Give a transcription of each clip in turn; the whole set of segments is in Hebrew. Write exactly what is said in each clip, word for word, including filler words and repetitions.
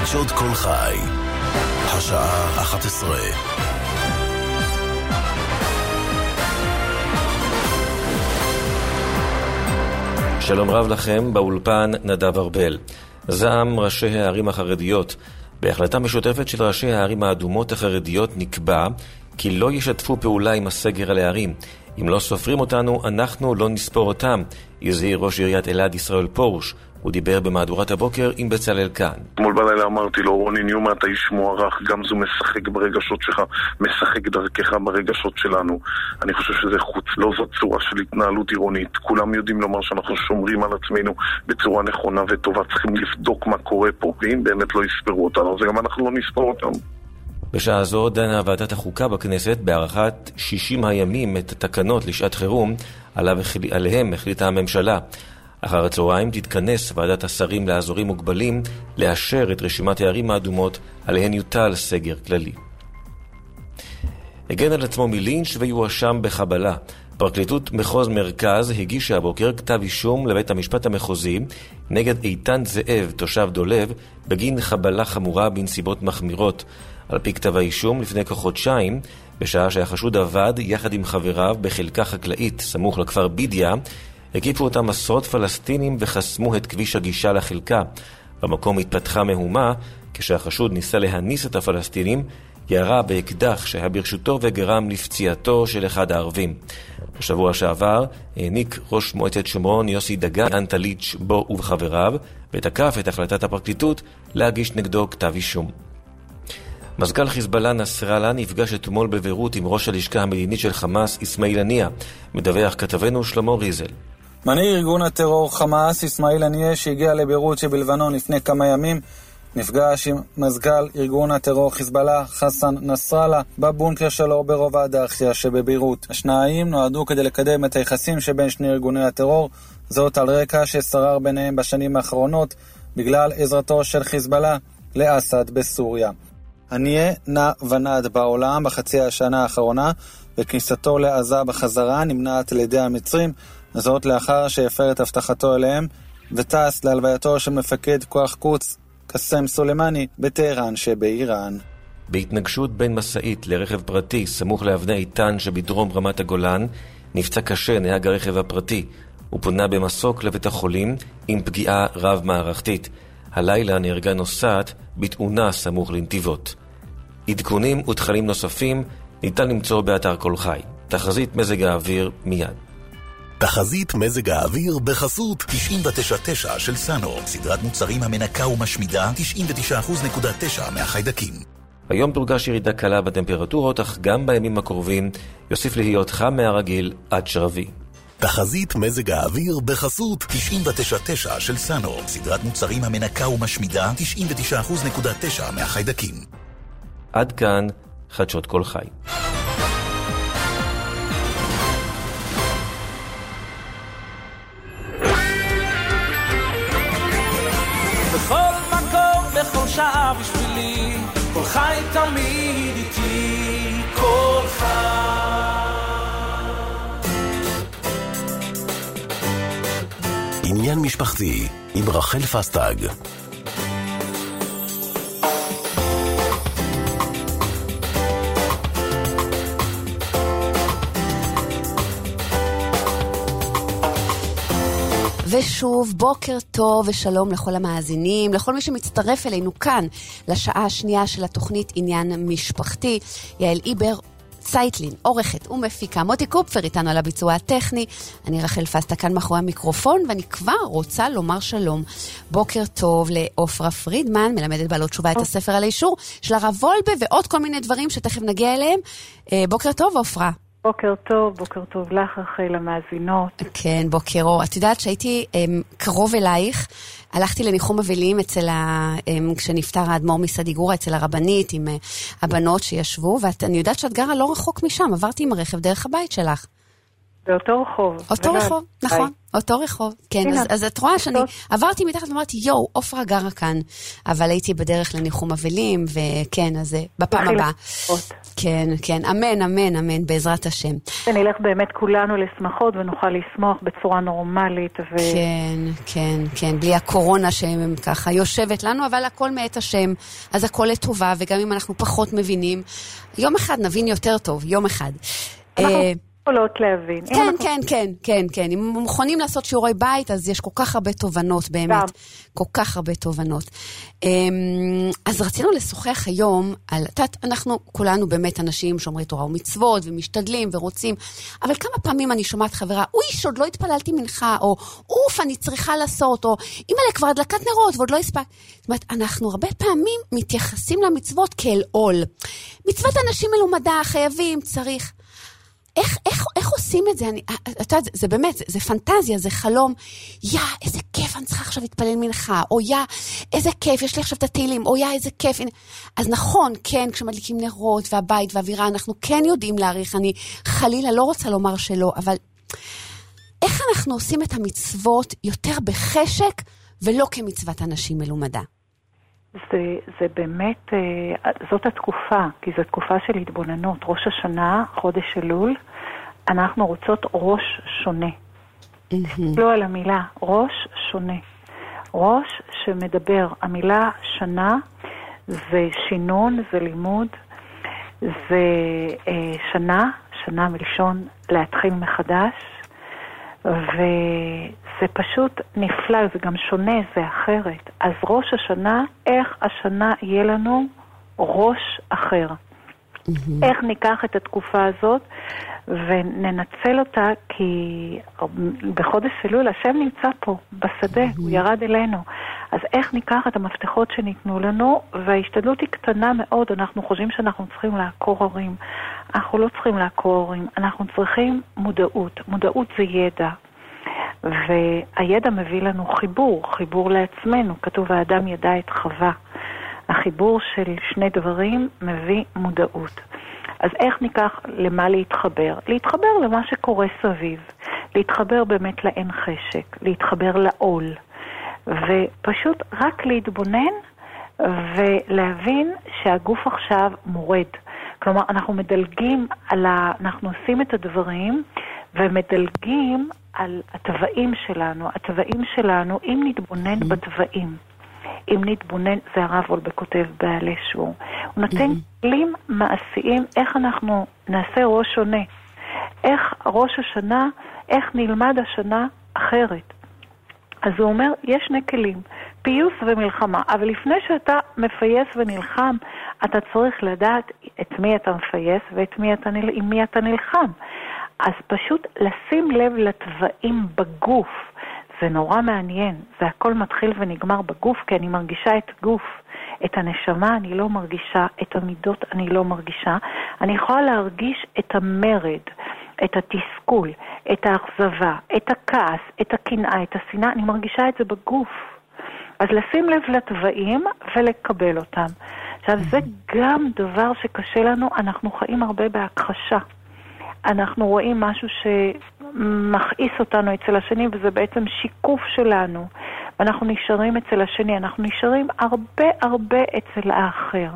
חדשות כל חי, השעה אחת עשרה. שלום רב לכם, באולפן נדב ארבל. זעם ראשי הערים החרדיות. בהחלטה משותפת של ראשי הערים האדומות החרדיות נקבע כי לא ישתפו פעולה עם הסגר על הערים. אם לא סופרים אותנו, אנחנו לא נספור אותם, הזהיר ראש עיריית אלעד ישראל פורש. הוא דיבר במהדורת הבוקר עם בצלאל כאן. אתמול בלילה אמרתי לו, רוני ניומה, אתה איש מוערך, גם זו משחק ברגשות שלך, משחק דרכך ברגשות שלנו. אני חושב שזה חוץ, לא זאת צורה של התנהלות עירונית. כולם יודעים לומר שאנחנו שומרים על עצמנו בצורה נכונה וטובה, צריכים לבדוק מה קורה פה, ואם באמת לא יספרו אותנו, אז גם אנחנו לא נספור אותנו. בשעה זו דנה ועדת החוקה בכנסת בהארכת שישים הימים את התקנות לשעת חירום, עליהם החליטה הממשלה. אחר הצהריים תתכנס ועדת השרים לאזורים מוגבלים לאשר את רשימת הערים האדומות עליהן יוטל סגר כללי. הגן על עצמו מלינץ' ויואשם בחבלה. פרקליטות מחוז מרכז הגישה הבוקר כתב אישום לבית המשפט המחוזי נגד איתן זאב, תושב דולב, בגין חבלה חמורה בנסיבות מחמירות. על פי כתב האישום, לפני כחודשיים, בשעה שהחשוד עבד יחד עם חבריו בחלקה חקלאית סמוך לכפר בידיה, הקיפו אותם עשרות פלסטינים וחסמו את כביש הגישה לחלקה. במקום התפתחה מהומה, כשהחשוד ניסה להניס את הפלסטינים, ירה באקדח שהיה ברשותו וגרם לפציעתו של אחד הערבים. בשבוע שעבר העניק ראש מועצת שומרון יוסי דגן אנטליץ' בו ובחבריו, ותקף את החלטת הפרקליטות להגיש נגדו כתב אישום. מזכ"ל חיזבאללה נסראללה נפגש אתמול בבירות עם ראש הלשכה המדינית של חמאס אסמאעיל הנייה. מדווח כתבנו שלמה ריזל. מנהיג ארגון הטרור חמאס אסמאעיל הנייה, שהגיע לבירות שבלבנון לפני כמה ימים, נפגש עם מזכ"ל ארגון הטרור חיזבאללה חסן נסראללה בבונקר שלו ברובע הדאחייה שבבירות. השניים נועדו כדי לקדם את היחסים שבין שני ארגוני הטרור, זאת על רקע ששרר ביניהם בשנים האחרונות בגלל עזרתו של חיזבאללה לאסד בסוריה. הנייה נע ונד בעולם בחצי השנה האחרונה, וכניסתו לעזה בחזרה נמנעת על ידי המצרים, זאת לאחר שהפר את הבטחתו אליהם וטס להלווייתו של מפקד כוח קוץ קסם סולימני בטהרן שבאיראן. בהתנגשות בין מסעית לרכב פרטי סמוך לאבני איתן שבדרום רמת הגולן נפצע קשה נהג הרכב הפרטי. הוא פונה במסוק לבית החולים עם פגיעה רב מערכתית. הלילה נהרגה נוסעת בתאונה סמוך לנתיבות. עדכונים ותכנים נוספים ניתן למצוא באתר כל חי. תחזית מזג האוויר מיד. תחזית מזג האוויר בחסות תשעים ותשע נקודה תשע של סאנו, סדרת מוצרים המנקה ומשמידה תשעים ותשע נקודה תשע מהחיידקים. היום תורגש ירידה קלה בטמפרטורות, אך גם בימים הקרובים יוסיף להיות חם מהרגיל עד שרבי. תחזית מזג האוויר בחסות תשעים ותשע נקודה תשע של סאנו, סדרת מוצרים המנקה ומשמידה תשעים ותשע נקודה תשע מהחיידקים. עד כאן חדשות כל חי. בכל מקום, בכל שעה בשבילי, כל חי תמיד איתי, כל חי. עניין משפחתי עם רחל פסטג. ושוב, בוקר טוב ושלום לכל המאזינים, לכל מי שמצטרף אלינו כאן לשעה השנייה של התוכנית עניין משפחתי. יעל איבר צייטלין, עורכת ומפיקה, מוטי קופפר איתנו על הביצוע הטכני. אני רחל פסטה כאן מאחורי המיקרופון, ואני כבר רוצה לומר שלום. בוקר טוב לאופרה פרידמן, מלמדת בעלות תשובה את הספר על האישור של הרב וולבה, ועוד כל מיני דברים שתכף נגיע אליהם. בוקר טוב, אופרה. בוקר טוב, בוקר טוב לך, רחל, המאזינות. כן, בוקר אור. את יודעת שהייתי um, קרוב אלייך, הלכתי לניחום אבלים אצל ה... Um, כשנפטר האדמו"ר מסדיגורה, אצל הרבנית, עם uh, הבנות שישבו, ואני יודעת שאת גרה לא רחוק משם, עברתי עם הרכב דרך הבית שלך. באותו רחוב. אותו רחוב, נכון, אותו רחוב. כן, אז את רואה שאני עברתי מתחת ואמרתי, יואו, עופרה גרה כאן, אבל הייתי בדרך לניחום אבלים, וכן, אז בפעם הבאה. כן, כן, אמן, אמן, אמן, בעזרת השם. ונלך באמת כולנו לשמחות, ונוכל לשמוח בצורה נורמלית. כן, כן, כן, בלי הקורונה שככה יושבת לנו, אבל הכל מאת השם, אז הכל לטובה, וגם אם אנחנו פחות מבינים, יום אחד נבין יותר טוב, יום אחד. אנחנו יכולות להבין. כן, כן, כן, כן, כן. אם מוכנים לעשות שיעורי בית, אז יש כל כך הרבה תובנות, באמת. כל כך הרבה תובנות. אז רצינו לשוחח היום על, אנחנו כולנו באמת אנשים שומרי תורה ומצוות, ומשתדלים ורוצים, אבל כמה פעמים אני שומעת חברה, אוי, שעוד לא התפללתי מנחה, או אוף, אני צריכה לעשות, או אימא'לה, כבר הדלקת נרות, ועוד לא הספק. זאת אומרת, אנחנו הרבה פעמים מתייחסים למצוות כאל עול. מצוות אנשים מלומדה, חייבים, צריך. איך, איך, איך עושים את זה? אני, אתה, זה באמת, זה, זה פנטזיה, זה חלום. יא, איזה כיף, אני צריכה עכשיו להתפלל מנחה. או יא, איזה כיף, יש לי עכשיו את התהילים. או יא, איזה כיף. אז נכון, כן, כשמדליקים נרות והבית והאווירה, אנחנו כן יודעים להעריך. אני חלילה לא רוצה לומר שלא, אבל איך אנחנו עושים את המצוות יותר בחשק ולא כמצוות אנשים מלומדה? זה, זה באמת, זאת התקופה, כי זו תקופה של התבוננות. ראש השנה, חודש אלול, אנחנו רוצות ראש שונה. לא על המילה, ראש שונה. ראש שמדבר, המילה שנה זה שינון, זה לימוד, זה שנה, שנה מלשון להתחיל מחדש, וזה פשוט נפלא, זה גם שונה, זה אחרת. אז ראש השנה, איך השנה יהיה לנו ראש אחר. Mm-hmm. איך ניקח את התקופה הזאת וננצל אותה, כי בחודש אלול השם נמצא פה, בשדה, mm-hmm. הוא ירד אלינו. אז איך ניקח את המפתחות שניתנו לנו, וההשתדלות היא קטנה מאוד, אנחנו חושבים שאנחנו צריכים לעקור הורים. אנחנו לא צריכים לעקור הורים, אנחנו צריכים מודעות. מודעות זה ידע. והידע מביא לנו חיבור, חיבור לעצמנו. כתוב, האדם ידע את חווה. החיבור של שני דברים מביא מודעות. אז איך ניקח למה להתחבר? להתחבר למה שקורה סביב. להתחבר באמת לאין חשק. להתחבר לעול. ופשוט רק להתבונן ולהבין שהגוף עכשיו מורד. כלומר, אנחנו מדלגים על ה... אנחנו עושים את הדברים ומדלגים על הטבעים שלנו. הטבעים שלנו, אם נתבונן בטבעים, אם נתבונן, זה הרב וולבה כותב בעלי שור, הוא נותן כלים מעשיים איך אנחנו נעשה ראש שונה. איך ראש השנה, איך נלמד השנה אחרת. אז הוא אומר, יש שני כלים, פיוס ומלחמה, אבל לפני שאתה מפייס ונלחם, אתה צריך לדעת את מי אתה מפייס ואת מי אתה, עם מי אתה נלחם. אז פשוט לשים לב לטבעים בגוף, זה נורא מעניין, זה הכל מתחיל ונגמר בגוף, כי אני מרגישה את גוף, את הנשמה אני לא מרגישה, את המידות אני לא מרגישה, אני יכולה להרגיש את המרד, את התסכול, את האכזבה, את הכעס, את הקנאה, את השנאה, אני מרגישה את זה בגוף. אז לשים לב לטבעים ולקבל אותם. עכשיו, זה גם דבר שקשה לנו, אנחנו חיים הרבה בהכחשה. אנחנו רואים משהו שמכעיס אותנו אצל השני, וזה בעצם שיקוף שלנו. ואנחנו נשארים אצל השני, אנחנו נשארים הרבה הרבה אצל האחר.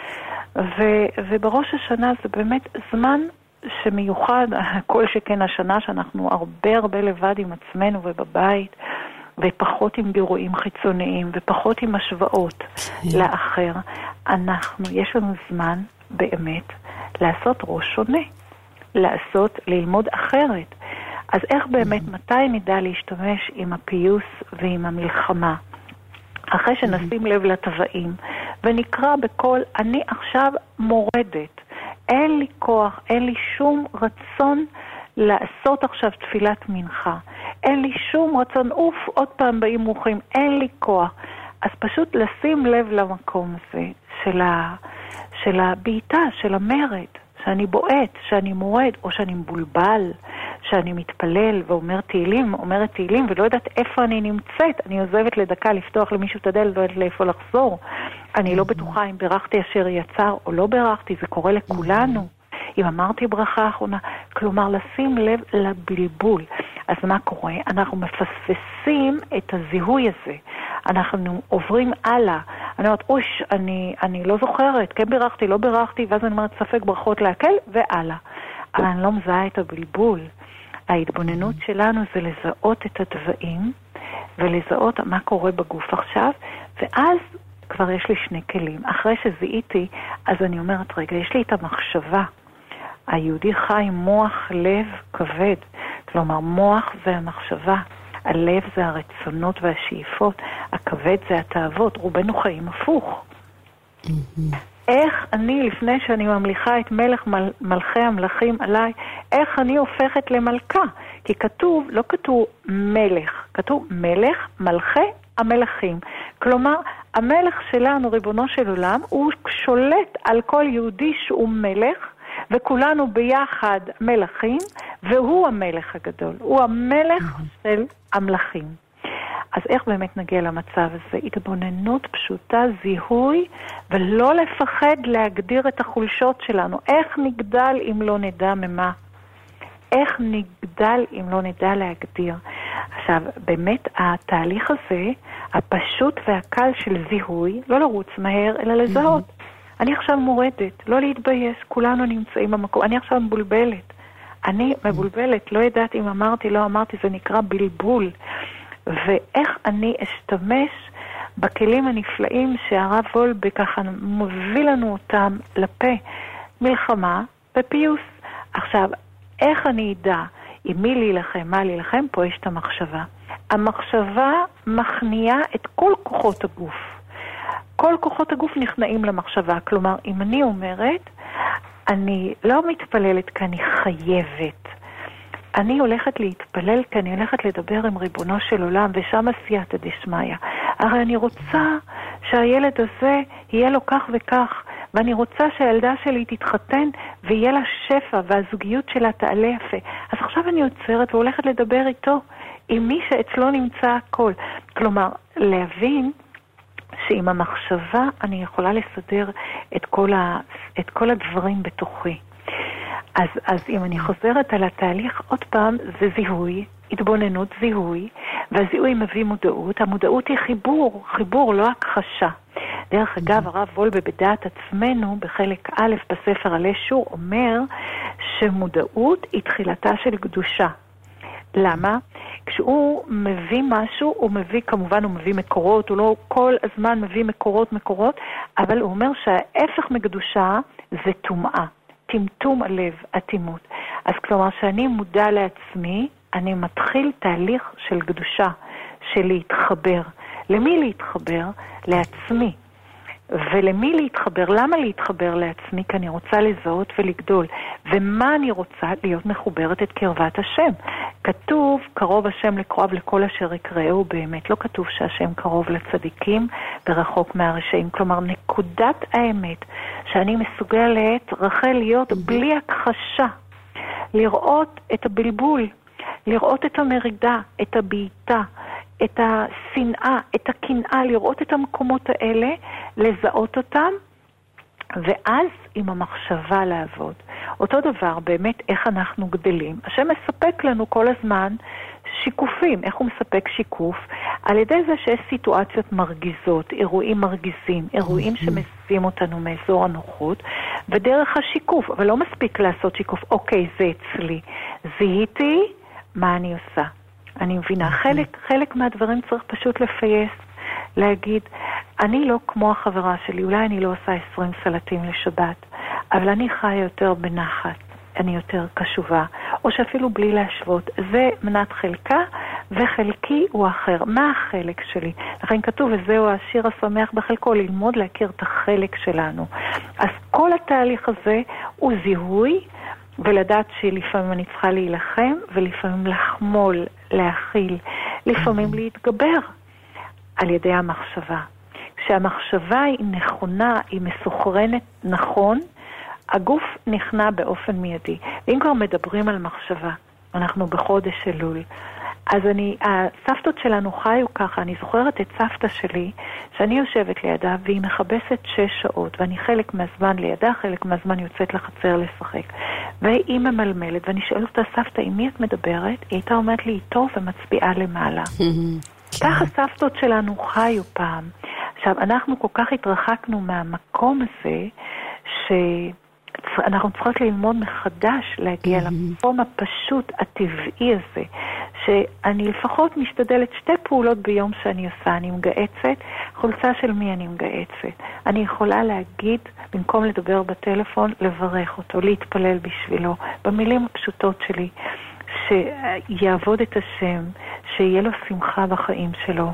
ו- ובראש השנה זה באמת זמן שמיוחד, כל שכן השנה שאנחנו הרבה הרבה לבד עם עצמנו ובבית, ופחות עם גירויים חיצוניים, ופחות עם השוואות לאחר. אנחנו, יש לנו זמן באמת לעשות ראש שונה, לעשות, ללמוד אחרת. אז איך באמת, מתי נדע להשתמש עם הפיוס ועם המלחמה? אחרי שנשים לב לטבעים, ונקרא בכל, אני עכשיו מורדת, אין לי כוח, אין לי שום רצון לעשות עכשיו תפילת מנחה. אין לי שום רצון, אוף, עוד פעם באים מוחים, אין לי כוח. אז פשוט לשים לב למקום הזה של, ה, של הביתה, של המרד, שאני בועט, שאני מורד, או שאני מבולבל, שאני מתפלל ואומר תהילים, אומרת תהילים, ולא יודעת איפה אני נמצאת. אני עוזבת לדקה לפתוח למישהו את הדלת, לא יודעת לאיפה לחזור. אני לא בטוחה אם ברכתי אשר יצר או לא ברכתי, זה קורה לכולנו. אם אמרתי ברכה אחרונה, כלומר לשים לב לבלבול. אז מה קורה? אנחנו מפספסים את הזיהוי הזה. אנחנו עוברים הלאה. אני אומרת, אוש, אני, אני לא זוכרת, כן בירכתי, לא בירכתי, ואז אני אומרת, ספק ברכות להקל, והלאה. אבל אני לא מזהה את הבלבול. ההתבוננות שלנו זה לזהות את הדברים, ולזהות מה קורה בגוף עכשיו, ואז כבר יש לי שני כלים. אחרי שזיהיתי, אז אני אומרת, רגע, יש לי את המחשבה. היהודי חי מוח, לב, כבד. כלומר, מוח זה המחשבה. הלב זה הרצונות והשאיפות. הכבד זה התאוות. רובנו חיים הפוך. איך אני, לפני שאני ממליכה את מלך מל, מלכי המלכים עליי, איך אני הופכת למלכה? כי כתוב, לא כתוב מלך, כתוב מלך מלכי המלכים. כלומר, המלך שלנו, ריבונו של עולם, הוא שולט על כל יהודי שהוא מלך, וכולנו ביחד מלכים, והוא המלך הגדול. הוא המלך של המלכים. אז איך באמת נגיע למצב הזה? התבוננות פשוטה, זיהוי, ולא לפחד להגדיר את החולשות שלנו. איך נגדל אם לא נדע ממה? איך נגדל אם לא נדע להגדיר? עכשיו, באמת התהליך הזה, הפשוט והקל של זיהוי, לא לרוץ מהר, אלא לזהות. Mm-hmm. אני עכשיו מורדת, לא להתבייש, כולנו נמצאים במקום. אני עכשיו מבולבלת. אני מבולבלת, לא ידעת אם אמרתי, לא אמרתי, זה נקרא בלבול. ואיך אני אשתמש בכלים הנפלאים שהרב וולבה ככה מוביל לנו אותם לפה, מלחמה ופיוס. עכשיו, איך אני אדע עם מי להילחם, מה להילחם? פה יש את המחשבה. המחשבה מכניעה את כל כוחות הגוף. כל כוחות הגוף נכנעים למחשבה. כלומר, אם אני אומרת, אני לא מתפללת כי אני חייבת. אני הולכת להתפלל כי אני הולכת לדבר עם ריבונו של עולם, ושם עשייתא דשמיא. הרי אני רוצה שהילד הזה יהיה לו כך וכך, ואני רוצה שהילדה שלי תתחתן ויהיה לה שפע, והזוגיות שלה תעלה יפה. אז עכשיו אני עוצרת והולכת לדבר איתו, עם מי שאצלו נמצא הכל. כלומר, להבין שעם המחשבה אני יכולה לסדר את כל, ה, את כל הדברים בתוכי. אז, אז אם אני חוזרת על התהליך, עוד פעם, זה זיהוי, התבוננות זיהוי, והזיהוי מביא מודעות. המודעות היא חיבור, חיבור, לא הכחשה. דרך אגב, הרב וולבה בדעת עצמנו, בחלק א' בספר עלי שור, אומר שמודעות היא תחילתה של קדושה. למה? כשהוא מביא משהו, הוא מביא, כמובן הוא מביא מקורות, הוא לא כל הזמן מביא מקורות מקורות, אבל הוא אומר שההפך מקדושה זה טומאה. טמטום הלב, אטימות. אז כלומר, שאני מודע לעצמי, אני מתחיל תהליך של קדושה, של להתחבר. למי להתחבר? לעצמי. ולמי להתחבר? למה להתחבר לעצמי? כי אני רוצה לזהות ולגדול. ומה אני רוצה? להיות מחוברת את קרבת השם. כתוב, קרוב השם לקרוב לכל אשר יקראו, באמת לא כתוב שהשם קרוב לצדיקים ורחוק מהרשעים. כלומר, נקודת האמת שאני מסוגלת רחל להיות בלי הכחשה, לראות את הבלבול, לראות את המרידה, את הבעיטה, את השנאה, את הקנאה, לראות את המקומות האלה, לזהות אותם, ואז עם המחשבה לעבוד. אותו דבר, באמת, איך אנחנו גדלים. השם מספק לנו כל הזמן שיקופים. איך הוא מספק שיקוף? על ידי זה שיש סיטואציות מרגיזות, אירועים מרגיזים, אירועים שמסיעים אותנו מאזור הנוחות, ודרך השיקוף. אבל לא מספיק לעשות שיקוף, אוקיי, זה אצלי. זיהיתי, מה אני עושה? אני מבינה, חלק, חלק מהדברים צריך פשוט לפייס, להגיד, אני לא כמו החברה שלי, אולי אני לא עושה עשרים סלטים לשבת, אבל אני חיה יותר בנחת, אני יותר קשובה, או שאפילו בלי להשוות. זה מנת חלקה, וחלקי הוא אחר. מה החלק שלי? לכן כתוב, וזהו השיר השמח בחלקו, ללמוד להכיר את החלק שלנו. אז כל התהליך הזה הוא זיהוי, ולדעת שלפעמים אני צריכה להילחם, ולפעמים לחמול, להכיל, לפעמים להתגבר על ידי המחשבה. כשהמחשבה היא נכונה, היא מסוכרנת נכון, הגוף נכנע באופן מיידי. אם כבר מדברים על מחשבה, אנחנו בחודש אלול, אז אני, הסבתות שלנו חיו ככה, אני זוכרת את סבתא שלי, שאני יושבת לידה, והיא מחבשת שש שעות, ואני חלק מהזמן לידה, חלק מהזמן יוצאת לחצר לשחק. והיא ממלמלת, ואני שואלת אותה, סבתא, עם מי את מדברת? היא הייתה אומרת לי, איתו ומצביעה למעלה. ככה סבתות שלנו חיו פעם. עכשיו, אנחנו כל כך התרחקנו מהמקום הזה, שאנחנו צריכות ללמוד מחדש להגיע למקום הפשוט, הטבעי הזה, שאני לפחות משתדלת שתי פעולות ביום שאני עושה. אני מגעצת, חולצה של מי אני מגעצת. אני יכולה להגיד, במקום לדבר בטלפון, לברך אותו, להתפלל בשבילו, במילים הפשוטות שלי, שיעבוד את השם, שיהיה לו שמחה בחיים שלו,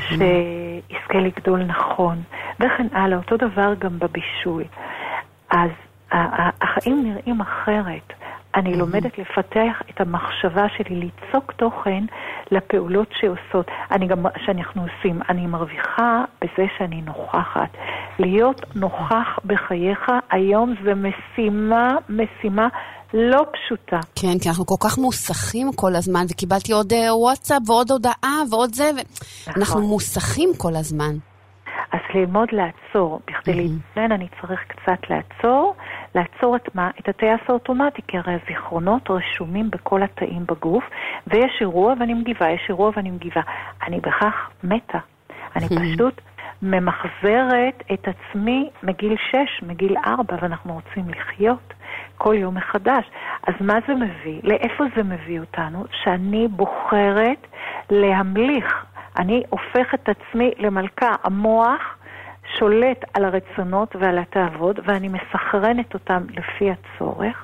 שיזכה לגדול נכון, וכן הלאה, אותו דבר גם בבישול. אז החיים נראים אחרת. אני לומדת לפתח את המחשבה שלי, ליצוק תוכן לפעולות שעושות. אני גם, שאנחנו עושים, אני מרוויחה בזה שאני נוכחת. להיות נוכח בחייך, היום זה משימה, משימה לא פשוטה. כן, כי אנחנו כל כך מוסכים כל הזמן, וקיבלתי עוד וואטסאפ ועוד הודעה ועוד זה, ואנחנו מוסכים כל הזמן. אז ללמוד לעצור, בכדי להתכן אני צריך קצת לעצור, לעצור את מה? את הטייס האוטומטי, כי הרי הזיכרונות רשומים בכל התאים בגוף, ויש אירוע ואני מגיבה, יש אירוע ואני מגיבה. אני בכך מתה. אני פשוט ממחזרת את עצמי מגיל שש, מגיל ארבע, ואנחנו רוצים לחיות כל יום מחדש. אז מה זה מביא? לאיפה זה מביא אותנו? שאני בוחרת להמליך. אני הופך את עצמי למלכה. המוח שולט על הרצונות ועל התאוות, ואני מסחרנת אותם לפי הצורך,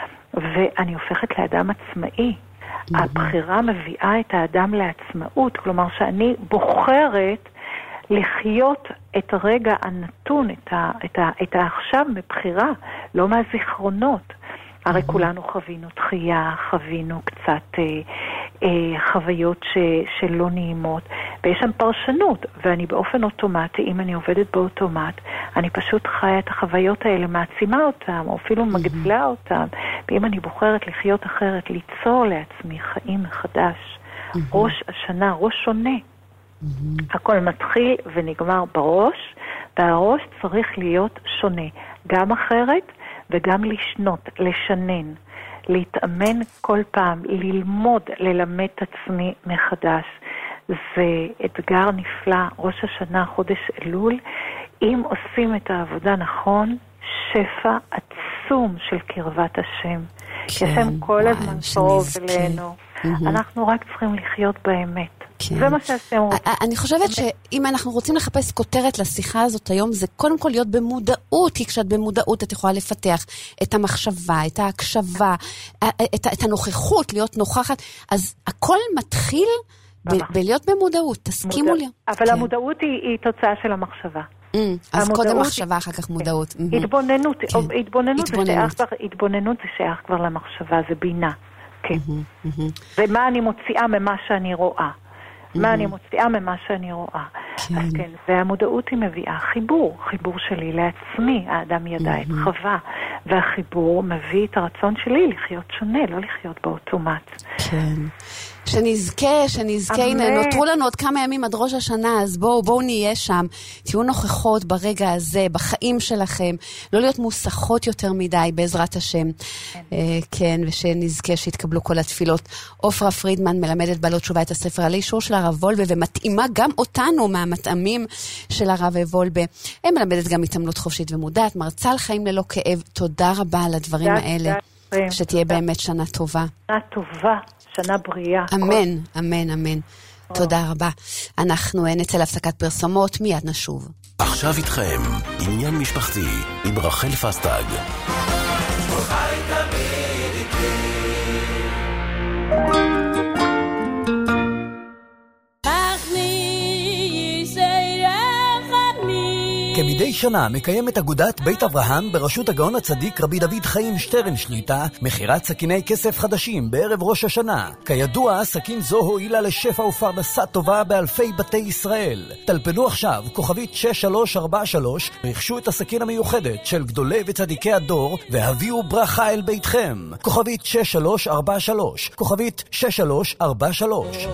ואני הופכת לאדם עצמאי. הבחירה מביאה את האדם לעצמאות, כלומר שאני בוחרת לחיות את הרגע הנתון, את, ה, את, ה, את העכשיו מבחירה, לא מהזיכרונות. הרי כולנו חווינו תחייה, חווינו קצת אה, אה, חוויות ש, שלא נעימות, ויש שם פרשנות, ואני באופן אוטומטי, אם אני עובדת באוטומט, אני פשוט חיה את החוויות האלה, מעצימה אותם, או אפילו מגדילה אותם, ואם אני בוחרת לחיות אחרת, ליצור לעצמי חיים מחדש, ראש השנה, ראש שונה, הכל מתחיל ונגמר בראש, והראש צריך להיות שונה, גם אחרת, וגם לשנות, לשנן, להתאמן כל פעם, ללמוד, ללמד את עצמי מחדש. זה אתגר נפלא, ראש השנה, חודש אלול, אם עושים את העבודה נכון, שפע עצום של קרבת השם. כי השם כל הזמן קרוב אלינו. אנחנו רק צריכים לחיות באמת. זה מה שהשם רוצה. אני חושבת שאם אנחנו רוצים לחפש כותרת לשיחה הזאת היום, זה קודם כל להיות במודעות, כי כשאת במודעות את יכולה לפתח את המחשבה, את ההקשבה, את הנוכחות, להיות נוכחת, אז הכל מתחיל בלהיות במודעות, תסכימו לי. אבל המודעות היא תוצאה של המחשבה. אז קודם מחשבה, אחר כך מודעות. התבוננות זה שייך כבר למחשבה, זה בינה. כן. ומה אני מוציאה ממה שאני רואה. מה אני מוציאה ממה שאני רואה. אז כן, והמודעות היא מביאה חיבור, חיבור שלי לעצמי, האדם ידע את חווה, והחיבור מביא את הרצון שלי לחיות שונה, לא לחיות באוטומט. כן. שנזכה, שנזכה, הנה, נותרו לנו עוד כמה ימים עד ראש השנה, אז בואו, בואו נהיה שם, תהיו נוכחות ברגע הזה, בחיים שלכם, לא להיות מוסכות יותר מדי, בעזרת השם. כן, ושנזכה שיתקבלו כל התפילות. עופרה פרידמן מלמדת בעלות תשובה את הספר על אישור של הרב וולבה, ומתאימה גם אותנו מהמתאמים של הרב וולבה. היא מלמדת גם התעמלות חופשית ומודעת, מרצה על חיים ללא כאב. תודה רבה על הדברים האלה. שתהיה באמת שנה טובה. שנה טובה. שנה בריאה. אמן, אמן, אמן. תודה רבה. אנחנו נצא להפסקת פרסומות, מיד נשוב. עכשיו איתכם, עניין משפחתי, עם רחל פסטג. כמדי שנה מקיימת אגודת בית אברהם בראשות הגאון הצדיק רבי דוד חיים שטרן שליטה מחירת סכיני כסף חדשים בערב ראש השנה. כידוע, סכין זו הועילה לשפע ופרנסה טובה באלפי בתי ישראל. טלפנו עכשיו כוכבית שש שלוש ארבע שלוש, רכשו את הסכין המיוחדת של גדולי וצדיקי הדור והביאו ברכה אל ביתכם. כוכבית שש שלוש ארבע שלוש, כוכבית שש שלוש ארבע שלוש.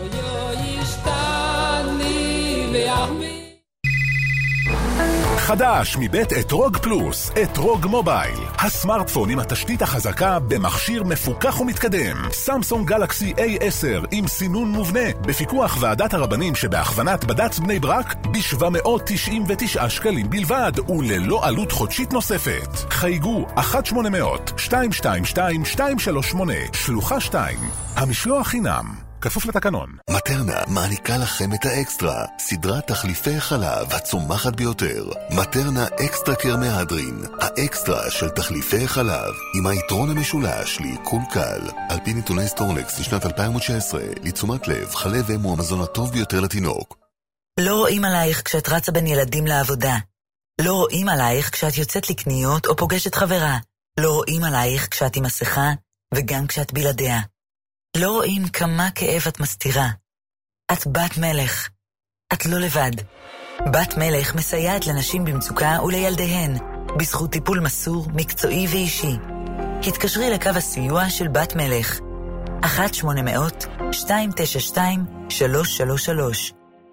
חדש מבית אתרוג פלוס, אתרוג מובייל. הסמארטפון עם התשתית החזקה במכשיר מפוקח ומתקדם. סמסונג גלקסי איי עשר עם סינון מובנה, בפיקוח ועדת הרבנים שבהכוונת בד"ץ בני ברק, ב-שבע מאות תשעים ותשעה שקלים בלבד, וללא עלות חודשית נוספת. חייגו אחת שמונה אפס אפס שתיים שתיים שתיים שתיים שלוש שמונה, שלוחה שתיים. המשלוח חינם. כפוף לתקנון. מטרנה מעניקה לכם את האקסטרה, סדרת תחליפי חלב הצומחת ביותר. מטרנה אקסטרה קר מהדרין, האקסטרה של תחליפי חלב, עם היתרון המשולש לעיכול קל. על פי נתוני סטורנקס לשנת אלפיים תשע עשרה, לתשומת לב, חלב אם הוא המזון הטוב ביותר לתינוק. לא רואים עלייך כשאת רצה בין ילדים לעבודה. לא רואים עלייך כשאת יוצאת לקניות או פוגשת חברה. לא רואים עלייך כשאת עם מסכה וגם כשאת בלעדיה. לא רואים כמה כאב את מסתירה. את בת מלך. את לא לבד. בת מלך מסייעת לנשים במצוקה ולילדיהן, בזכות טיפול מסור, מקצועי ואישי. התקשרי לקו הסיוע של בת מלך. אחת שמונה אפס אפס שתיים תשע שתיים שלוש שלוש שלוש.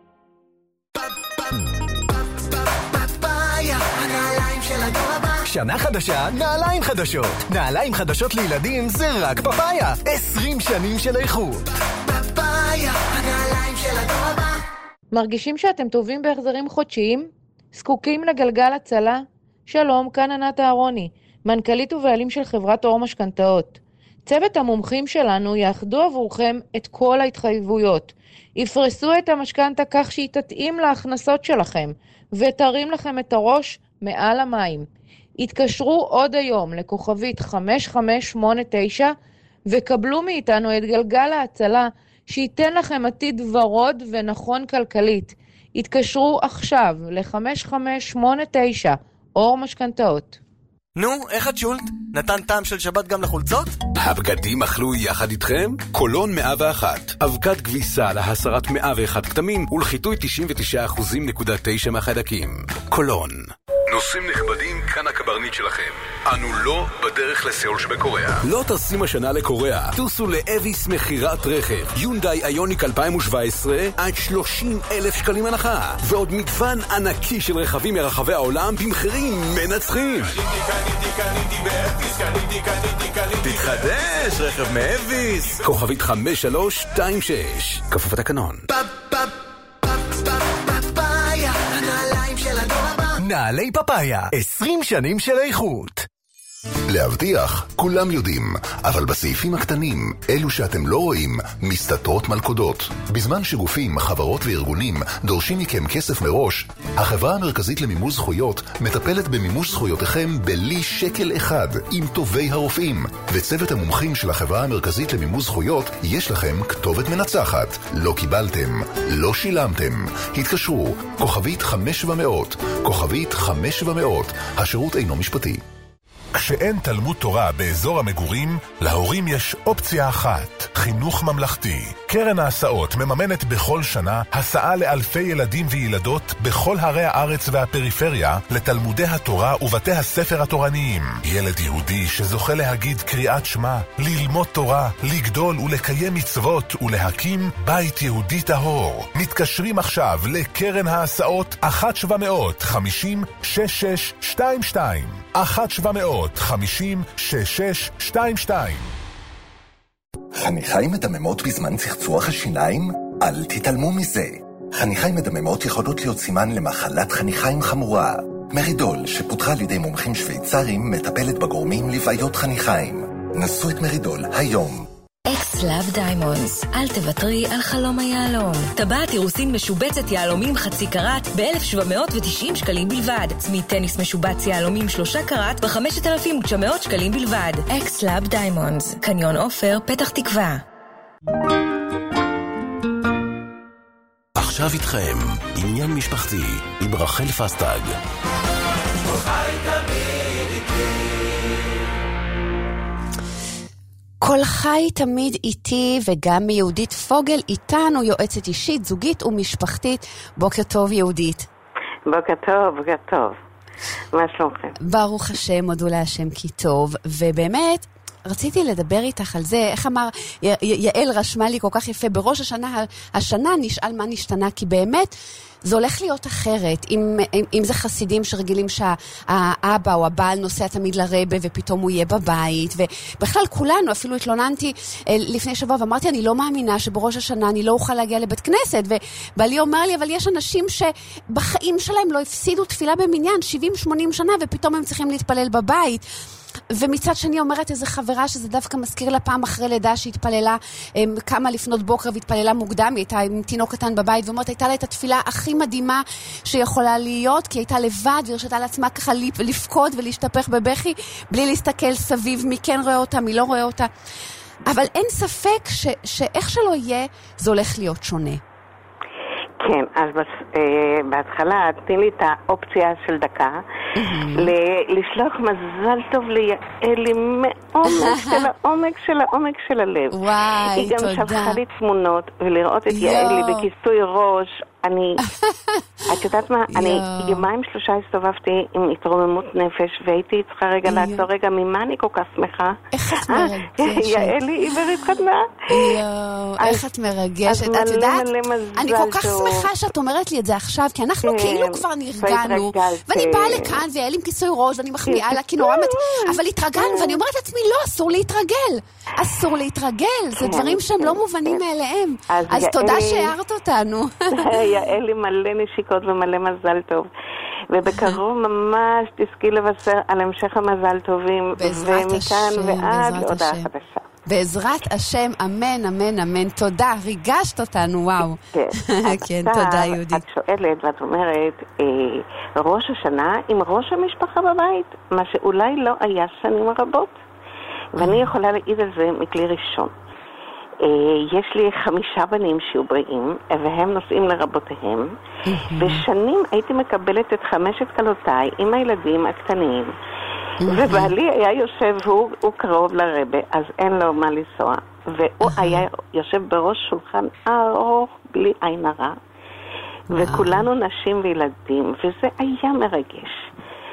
שנה חדשה, נעליים חדשות. נעליים חדשות לילדים זה רק פפאיה. עשרים שנים של איכות. פפאיה, הנעליים של הדור הבא. מרגישים שאתם טובים בהחזרים חודשיים? זקוקים לגלגל הצלה? שלום, כאן ענת אהרוני, מנכ"לית ובעלים של חברת אור משכנתאות. צוות המומחים שלנו יאחדו עבורכם את כל ההתחייבויות. יפרסו את המשכנתה כך שהיא תתאים להכנסות שלכם, ותרים לכם את הראש מעל המים. התקשרו עוד היום לכוכבית חמש חמש שמונה תשע וקבלו מאיתנו את גלגל ההצלה שייתן לכם עתיד ורוד ונכון כלכלית. התקשרו עכשיו ל-חמש חמש שמונה תשע, אור משכנתאות. נו, איך את שולט? נתן טעם של שבת גם לחולצות? הבגדים אכלו יחד איתכם? קולון מאה ואחת. אבקת כביסה להסרת מאה ואחת כתמים ולחיטוי תשעים ותשעה אחוז נקודה תשע מהחיידקים. קולון. נוסעים נכבדים, כאן הקברניט שלכם. אנו לא בדרך לסיול שבקוריאה. לא טסים השנה לקוריאה. טוסו לאביס מחירת רכב. יונדאי איוניק אלפיים שבע עשרה עד שלושים אלף שקלים הנחה. ועוד מגוון ענקי של רכבים מרחבי העולם במחירים מנצחים. תתחדש, רכב מאביס. כוכבית חמש שלוש שתיים שש. כפוף התקנון. נעלי פפאיה, עשרים שנים של איכות. להבטיח, כולם יודעים, אבל בסעיפים הקטנים, אלו שאתם לא רואים, מסתתרות מלכודות. בזמן שגופים, חברות וארגונים דורשים מכם כסף מראש, החברה המרכזית למימוש זכויות מטפלת במימוש זכויותיכם בלי שקל אחד, עם טובי הרופאים. וצוות המומחים של החברה המרכזית למימוש זכויות, יש לכם כתובת מנצחת. לא קיבלתם, לא שילמתם. התקשרו, כוכבית חמש שבע מאות, כוכבית חמש שבע מאות, השירות אינו משפטי. כשאין תלמוד תורה באזור המגורים, להורים יש אופציה אחת, חינוך ממלכתי. קרן ההסעות מממנת בכל שנה הסעה לאלפי ילדים וילדות בכל ערי הארץ והפריפריה לתלמודי התורה ובתי הספר התורניים. ילד יהודי שזוכה להגיד קריאת שמע, ללמוד תורה, לגדול ולקיים מצוות ולהקים בית יהודי טהור. מתקשרים עכשיו לקרן ההסעות אחת שבע מאות חמישים שש שש שתיים שתיים. אחת שבע מאות חמישים שש שש שתיים שתיים. חניכיים מדממות בזמן צחצוח השיניים? אל תתעלמו מזה. חניכיים מדממות יכולות להיות סימן למחלת חניכיים חמורה. מרידול, שפותחה על ידי מומחים שוויצרים, מטפלת בגורמים לבעיות חניכיים. נסו את מרידול היום. אקס-לאב דיימונדס, אל תוותרי על חלום היעלום. טבעת אירוסין משובצת יעלומים חצי קראט ב-אלף שבע מאות ותשעים שקלים בלבד. צמיד טניס משובץ יעלומים שלושה קראט ב-חמשת אלפים ותשע מאות שקלים בלבד. אקס-לאב דיימונדס, קניון עופר, פתח תקווה. ועכשיו איתכם, עניין משפחתי עם רחל פסטג. כל חי תמיד איתי. כל חי תמיד איתי, וגם מיהודית פוגל איתנו, יועצת אישית, זוגית ומשפחתית. בוקר טוב יהודית. בוקר טוב, בוקר טוב. מה שלומכם? ברוך השם, הודו להשם כי טוב. ובאמת, רציתי לדבר איתך על זה, איך אמר, י- י- יעל רשמה לי כל כך יפה, בראש השנה, השנה נשאל מה נשתנה, כי באמת זה הולך להיות אחרת. אם, אם, אם זה חסידים שרגילים שהאבא או הבעל נוסע תמיד לרבא ופתאום הוא יהיה בבית, ובכלל כולנו, אפילו התלוננתי לפני שבוע ואמרתי, אני לא מאמינה שבראש השנה אני לא אוכל להגיע לבית כנסת, ובעלי אומר לי, אבל יש אנשים שבחיים שלהם לא הפסידו תפילה במניין שבעים שמונים שנה, ופתאום הם צריכים להתפלל בבית. ומצד שני אומרת איזו חברה שזה דווקא מזכיר לה פעם אחרי לידה שהתפללה, כמה לפנות בוקר והתפללה מוקדם, היא הייתה עם תינוק קטן בבית, ואומרת הייתה לה את התפילה הכי מדהימה שיכולה להיות, כי הייתה לבד והרשתה לעצמה ככה לפקוד ולהשתפך בבכי, בלי להסתכל סביב מי כן רואה אותה, מי לא רואה אותה. אבל אין ספק ש, שאיך שלא יהיה, זה הולך להיות שונה. כן, אז בהתחלה תני לי את האופציה של דקה לשלוח מזל טוב ליעלי מעומק של העומק של העומק של הלב. וואי, היא גם שלחה לי תמונות, ולראות את יעלי בכיסוי ראש. אני, את יודעת מה, אני יומיים שלושה הסתובבתי עם התרוממות נפש, והייתי צריכה רגע לעצור רגע, ממה אני כל כך שמחה? איך את מרגשת? יעלי עברית חתנה. יואו, איך את מרגשת. את יודעת, אני כל כך שמחה שאת אומרת לי את זה עכשיו, כי אנחנו כאילו כבר נרגענו, ואני באה לכאן, ויעלי עם כיסוי ראש, ואני מחמיאה לה, כי נורא מתאים, אבל התרגלנו, ואני אומרת לעצמי, לא, אסור להתרגל. אסור להתרגל, זה דברים שהם לא מובנים מאליהם. אז תודה שהערת אותנו. יעל לי מלא נשיקות ומלא מזל טוב, ובקרוב ממש תזכי לבשר על המשך המזל טובים, ומכאן ועד להודעה חדשה. בעזרת השם, אמן, אמן, אמן. תודה, ריגשת אותנו, וואו. כן, תודה יהודית. את שואלת ואת אומרת, ראש השנה עם ראש המשפחה בבית, מה שאולי לא היה שנים רבות, ואני יכולה להעיד על זה מכלי ראשון. יש לי חמישה בנים שיהיו בריאים, והם נוסעים לרבותיהם, ושנים הייתי מקבלת את חמשת קלותיי עם הילדים הקטנים, ובעלי היה יושב, הוא, הוא קרוב לרבא, אז אין לו מה לנסוע, והוא היה יושב בראש שולחן ארוך בלי עין הרע, וכולנו נשים וילדים, וזה היה מרגש.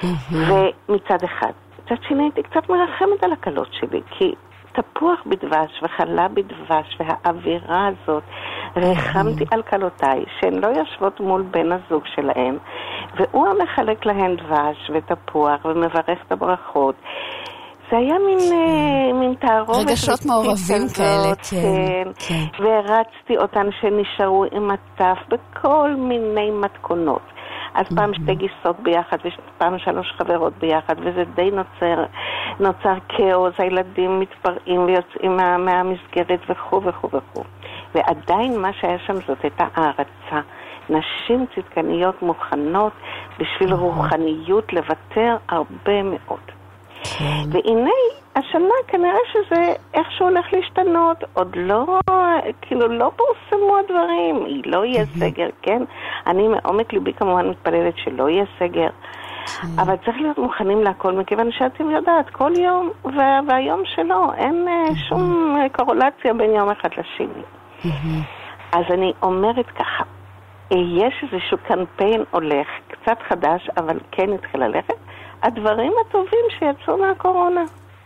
ומצד אחד, מצד שני הייתי קצת מרחמת על הקלות שלי, כי תפוח בדבש וחלה בדבש והאווירה הזאת, רחמתי על קלותיי שהן לא יושבות מול בן הזוג שלהן, והוא המחלק להן דבש ותפוח ומברך את הברכות. זה היה מין, מין תערובת רגשות מעורבים כאלה, כן, כן. והרצתי אותן שנשארו עם הטף בכל מיני מתכונות. אז פעם שתי גיסות ביחד ופעם שלוש חברות ביחד, וזה די נוצר, נוצר כאוס, הילדים מתפרעים ויוצאים מה, מהמסגרת וכו' וכו' וכו'. ועדיין מה שהיה שם זאת הייתה הערצה. נשים צדקניות מוכנות בשביל רוחניות לוותר הרבה מאוד. והנה השנה כנראה שזה איכשהו הולך להשתנות, עוד לא, כאילו לא פורסמו הדברים, היא לא יהיה סגר, כן? אני מעומק ליבי כמובן מתפללת שלא יהיה סגר, אבל צריך להיות מוכנים להכל, מכיוון שאתם יודעת, כל יום והיום שלו, אין שום קורולציה בין יום אחד לשני. אז אני אומרת ככה, יש איזשהו קמפיין הולך, קצת חדש, אבל כן התחיל ללכת, הדברים הטובים שיצאו מהקורונה.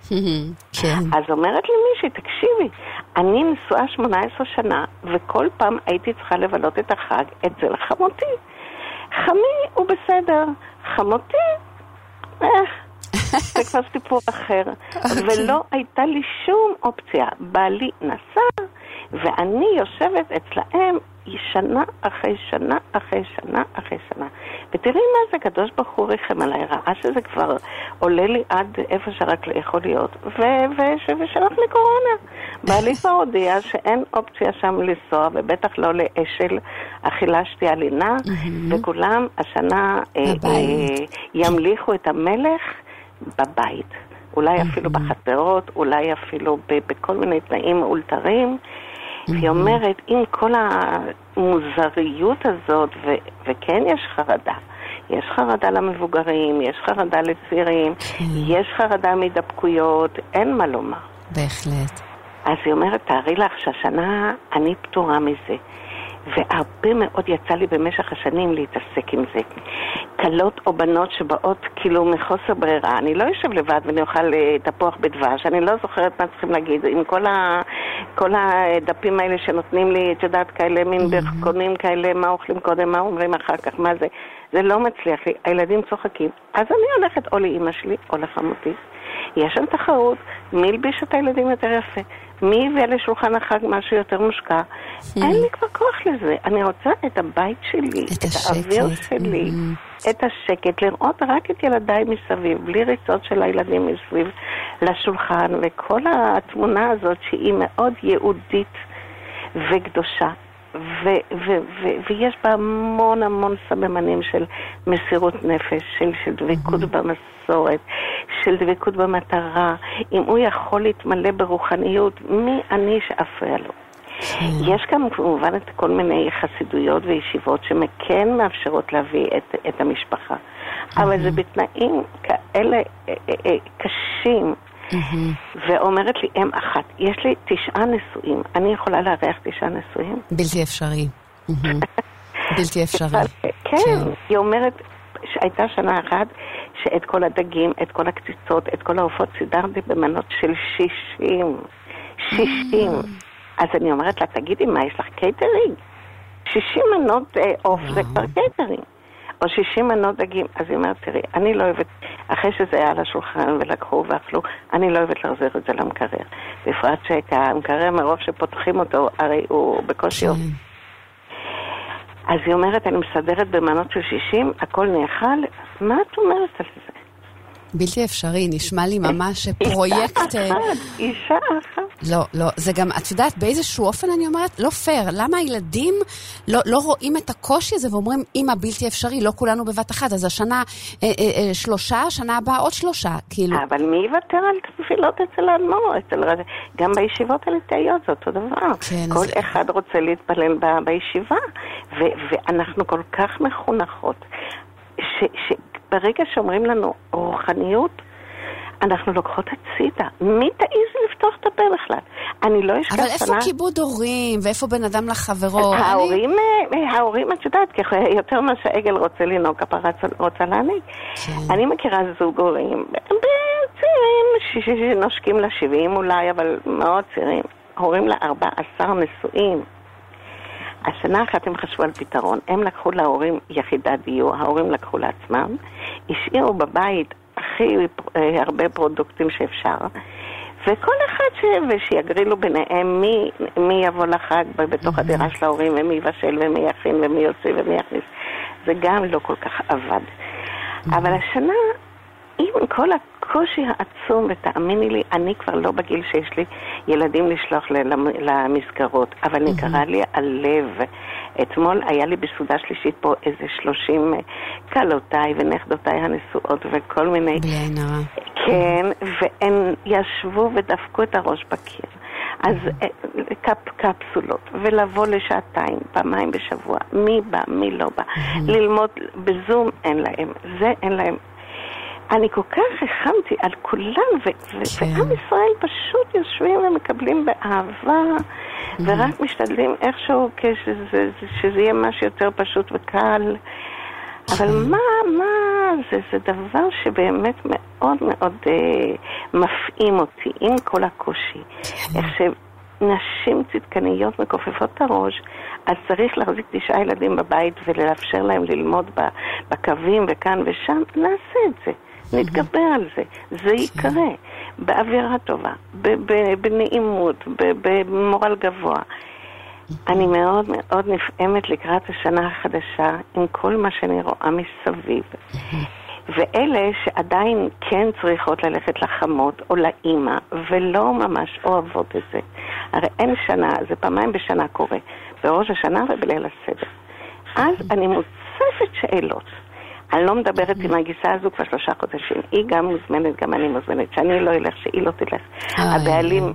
אז אומרת לי מישהי, תקשיבי, אני נשואה שמונה עשרה שנה, וכל פעם הייתי צריכה לבלות את החג, את זה לחמותי. חמי הוא בסדר, חמותי, איך? זה כבר סיפור אחר. ולא הייתה לי שום אופציה. בעלי נסע, ואני יושבת אצלהם שנה אחרי שנה אחרי שנה אחרי שנה. ותראי מה זה, קדוש ברוך הוא ריחם עליי, ראה שזה כבר עולה לי עד איפה שרק לא יכול להיות, ושלח לי קורונה. בעלי כבר הודיע שאין אופציה שם לנסוע, ובטח לא לאשל אכילה שתייה לינה, וכולם השנה ימליכו את המלך בבית. אולי אפילו בחצרות, אולי אפילו בכל מיני תנאים מאולתרים. והיא אומרת, עם כל המוזריות הזאת, ו- וכן יש חרדה, יש חרדה למבוגרים, יש חרדה לצעירים, יש חרדה מדבקויות, אין מה לומר. בהחלט. אז היא אומרת, תארי לך שהשנה אני פטורה מזה. והרבה מאוד יצא לי במשך השנים להתעסק עם זה. קלות או בנות שבאות כאילו מחוסר ברירה. אני לא יושב לבד ואני אוכל תפוח בדבש. אני לא זוכרת מה צריכים להגיד. עם כל, ה, כל הדפים האלה שנותנים לי, את יודעת, כאלה מין דרכונים כאלה, מה אוכלים קודם, מה אומרים אחר כך, מה זה. זה לא מצליח לי. הילדים צוחקים. אז אני הולכת או לאמא שלי או לחמותי. יש שם תחרות, מי ילביש את הילדים יותר יפה, מי יביא לשולחן החג משהו יותר מושקע. אין לי כבר כוח לזה. אני רוצה את הבית שלי, את האוויר שלי, את השקט, לראות רק את ילדיי מסביב, בלי ריצות של הילדים מסביב לשולחן, וכל התמונה הזאת שהיא מאוד יהודית וקדושה. ו- ו- ו- ויש בה המון המון סממנים של מסירות נפש, של, של דבקות במסורת, של דבקות במטרה. אם הוא יכול להתמלא ברוחניות, מי אני שאפריע לו? יש גם כמובן את כל מיני חסידויות וישיבות שכן מאפשרות להביא את, את המשפחה, אבל זה בתנאים כאלה קשים. ואומרת לי, אם אחת, יש לי תשעה נשואים, אני יכולה לארח תשעה נשואים? בלתי אפשרי. בלתי אפשרי. כן, היא אומרת שהייתה שנה אחת שאת כל הדגים, את כל הקציצות, את כל העופות סידרתי במנות של שישים. שישים. אז אני אומרת לה, תגידי, מה יש לך קייטרינג? שישים מנות עוף זה כבר קייטרינג. או שישים מנות דגים. אז היא אומרת, תראי, אני לא אוהבת, אחרי שזה היה על השולחן ולקחו ואכלו, אני לא אוהבת להחזיר את זה למקרר. בפרט שהמקרר מרוב שפותחים אותו, הרי הוא בקושי אוף. אז היא אומרת, אני מסדרת במנות של שישים, הכל נאכל, מה את אומרת על זה? בלתי אפשרי, נשמע לי ממש פרויקט... אישה אחת. לא, לא, זה גם, את יודעת, באיזשהו אופן אני אומרת, לא פייר, למה הילדים לא, לא רואים את הקושי הזה ואומרים, אמא, בלתי אפשרי, לא כולנו בבת אחת, אז השנה אה, אה, אה, שלושה, השנה הבאה עוד שלושה, כאילו. אבל מי יוותר על תפילות אצל האדמו"ר? גם בישיבות הליטאיות זה אותו דבר. כן, כל אז... אחד רוצה להתפלל ב, בישיבה, ו, ואנחנו כל כך מחונכות, ש... ש... ברגע שאומרים לנו רוחניות, אנחנו לוקחות הצידה. מי תעיז לפתוח את הפה בכלל? אני לא אשכח שנה... אבל איפה כיבוד הורים? ואיפה בן אדם לחברו? ההורים, ההורים, את יודעת, יותר מה שהעגל רוצה לנהוג, הפרה רוצה להנהיג. אני מכירה זוג הורים, צעירים, שנושקים ל-שבעים אולי, אבל מאוד צעירים. הורים ל-ארבע עשר נשואים. השנה אחת הם חשבו על פתרון, הם לקחו להורים יחידת דיור, ההורים לקחו לעצמם, השאירו בבית הכי הרבה פרודוקטים שאפשר, וכל אחד ש... ושיגרילו ביניהם מי, מי יבוא לחג בתוך הדירה של ההורים, ומי יבשל ומי יכין ומי יוצא ומי יכניס. זה גם לא כל כך עבד. אבל השנה, עם כל הקושי העצום, ותאמיני לי, אני כבר לא בגיל שיש לי ילדים לשלוח למסגרות, אבל נקרא לי הלב. אתמול היה לי בסעודה שלישית פה איזה שלושים קלותיי ונכדותיי הנשואות וכל מיני... בלי עין הרע. כן, והן ישבו ודפקו את הראש בקיר. אז קפ, קפסולות, ולבוא לשעתיים, פעמיים בשבוע, מי בא, מי לא בא. ללמוד בזום אין להם, זה אין להם. אני כל כך החמתי על כולם, ו- כן. ועם ישראל פשוט יושבים ומקבלים באהבה, mm-hmm. ורק משתדלים איכשהו כשזה, שזה יהיה משהו יותר פשוט וקל. אבל מה, מה, זה, זה דבר שבאמת מאוד מאוד אה, מפעים אותי, עם כל הקושי. איך שנשים צדקניות מכופפות את הראש, אז צריך להחזיק תשעה ילדים בבית ולאפשר להם ללמוד בקווים וכאן ושם, נעשה את זה. נתגבר על זה, זה יקרה באווירה טובה, בנעימות, במורל גבוה. אני מאוד מאוד נפעמת לקראת השנה החדשה עם כל מה שאני רואה מסביב. ואלה שעדיין כן צריכות ללכת לחמות או לאמא ולא ממש אוהבות את זה. הרי אין שנה, זה פעמיים בשנה קורה, בראש השנה ובליל הסדר. אז אני מוצפת שאלות. אני לא מדברת עם הגיסה הזו כבר שלושה חודשים. היא גם מוזמנת, גם אני מוזמנת. שאני לא אלך, שהיא לא תלך. הבעלים,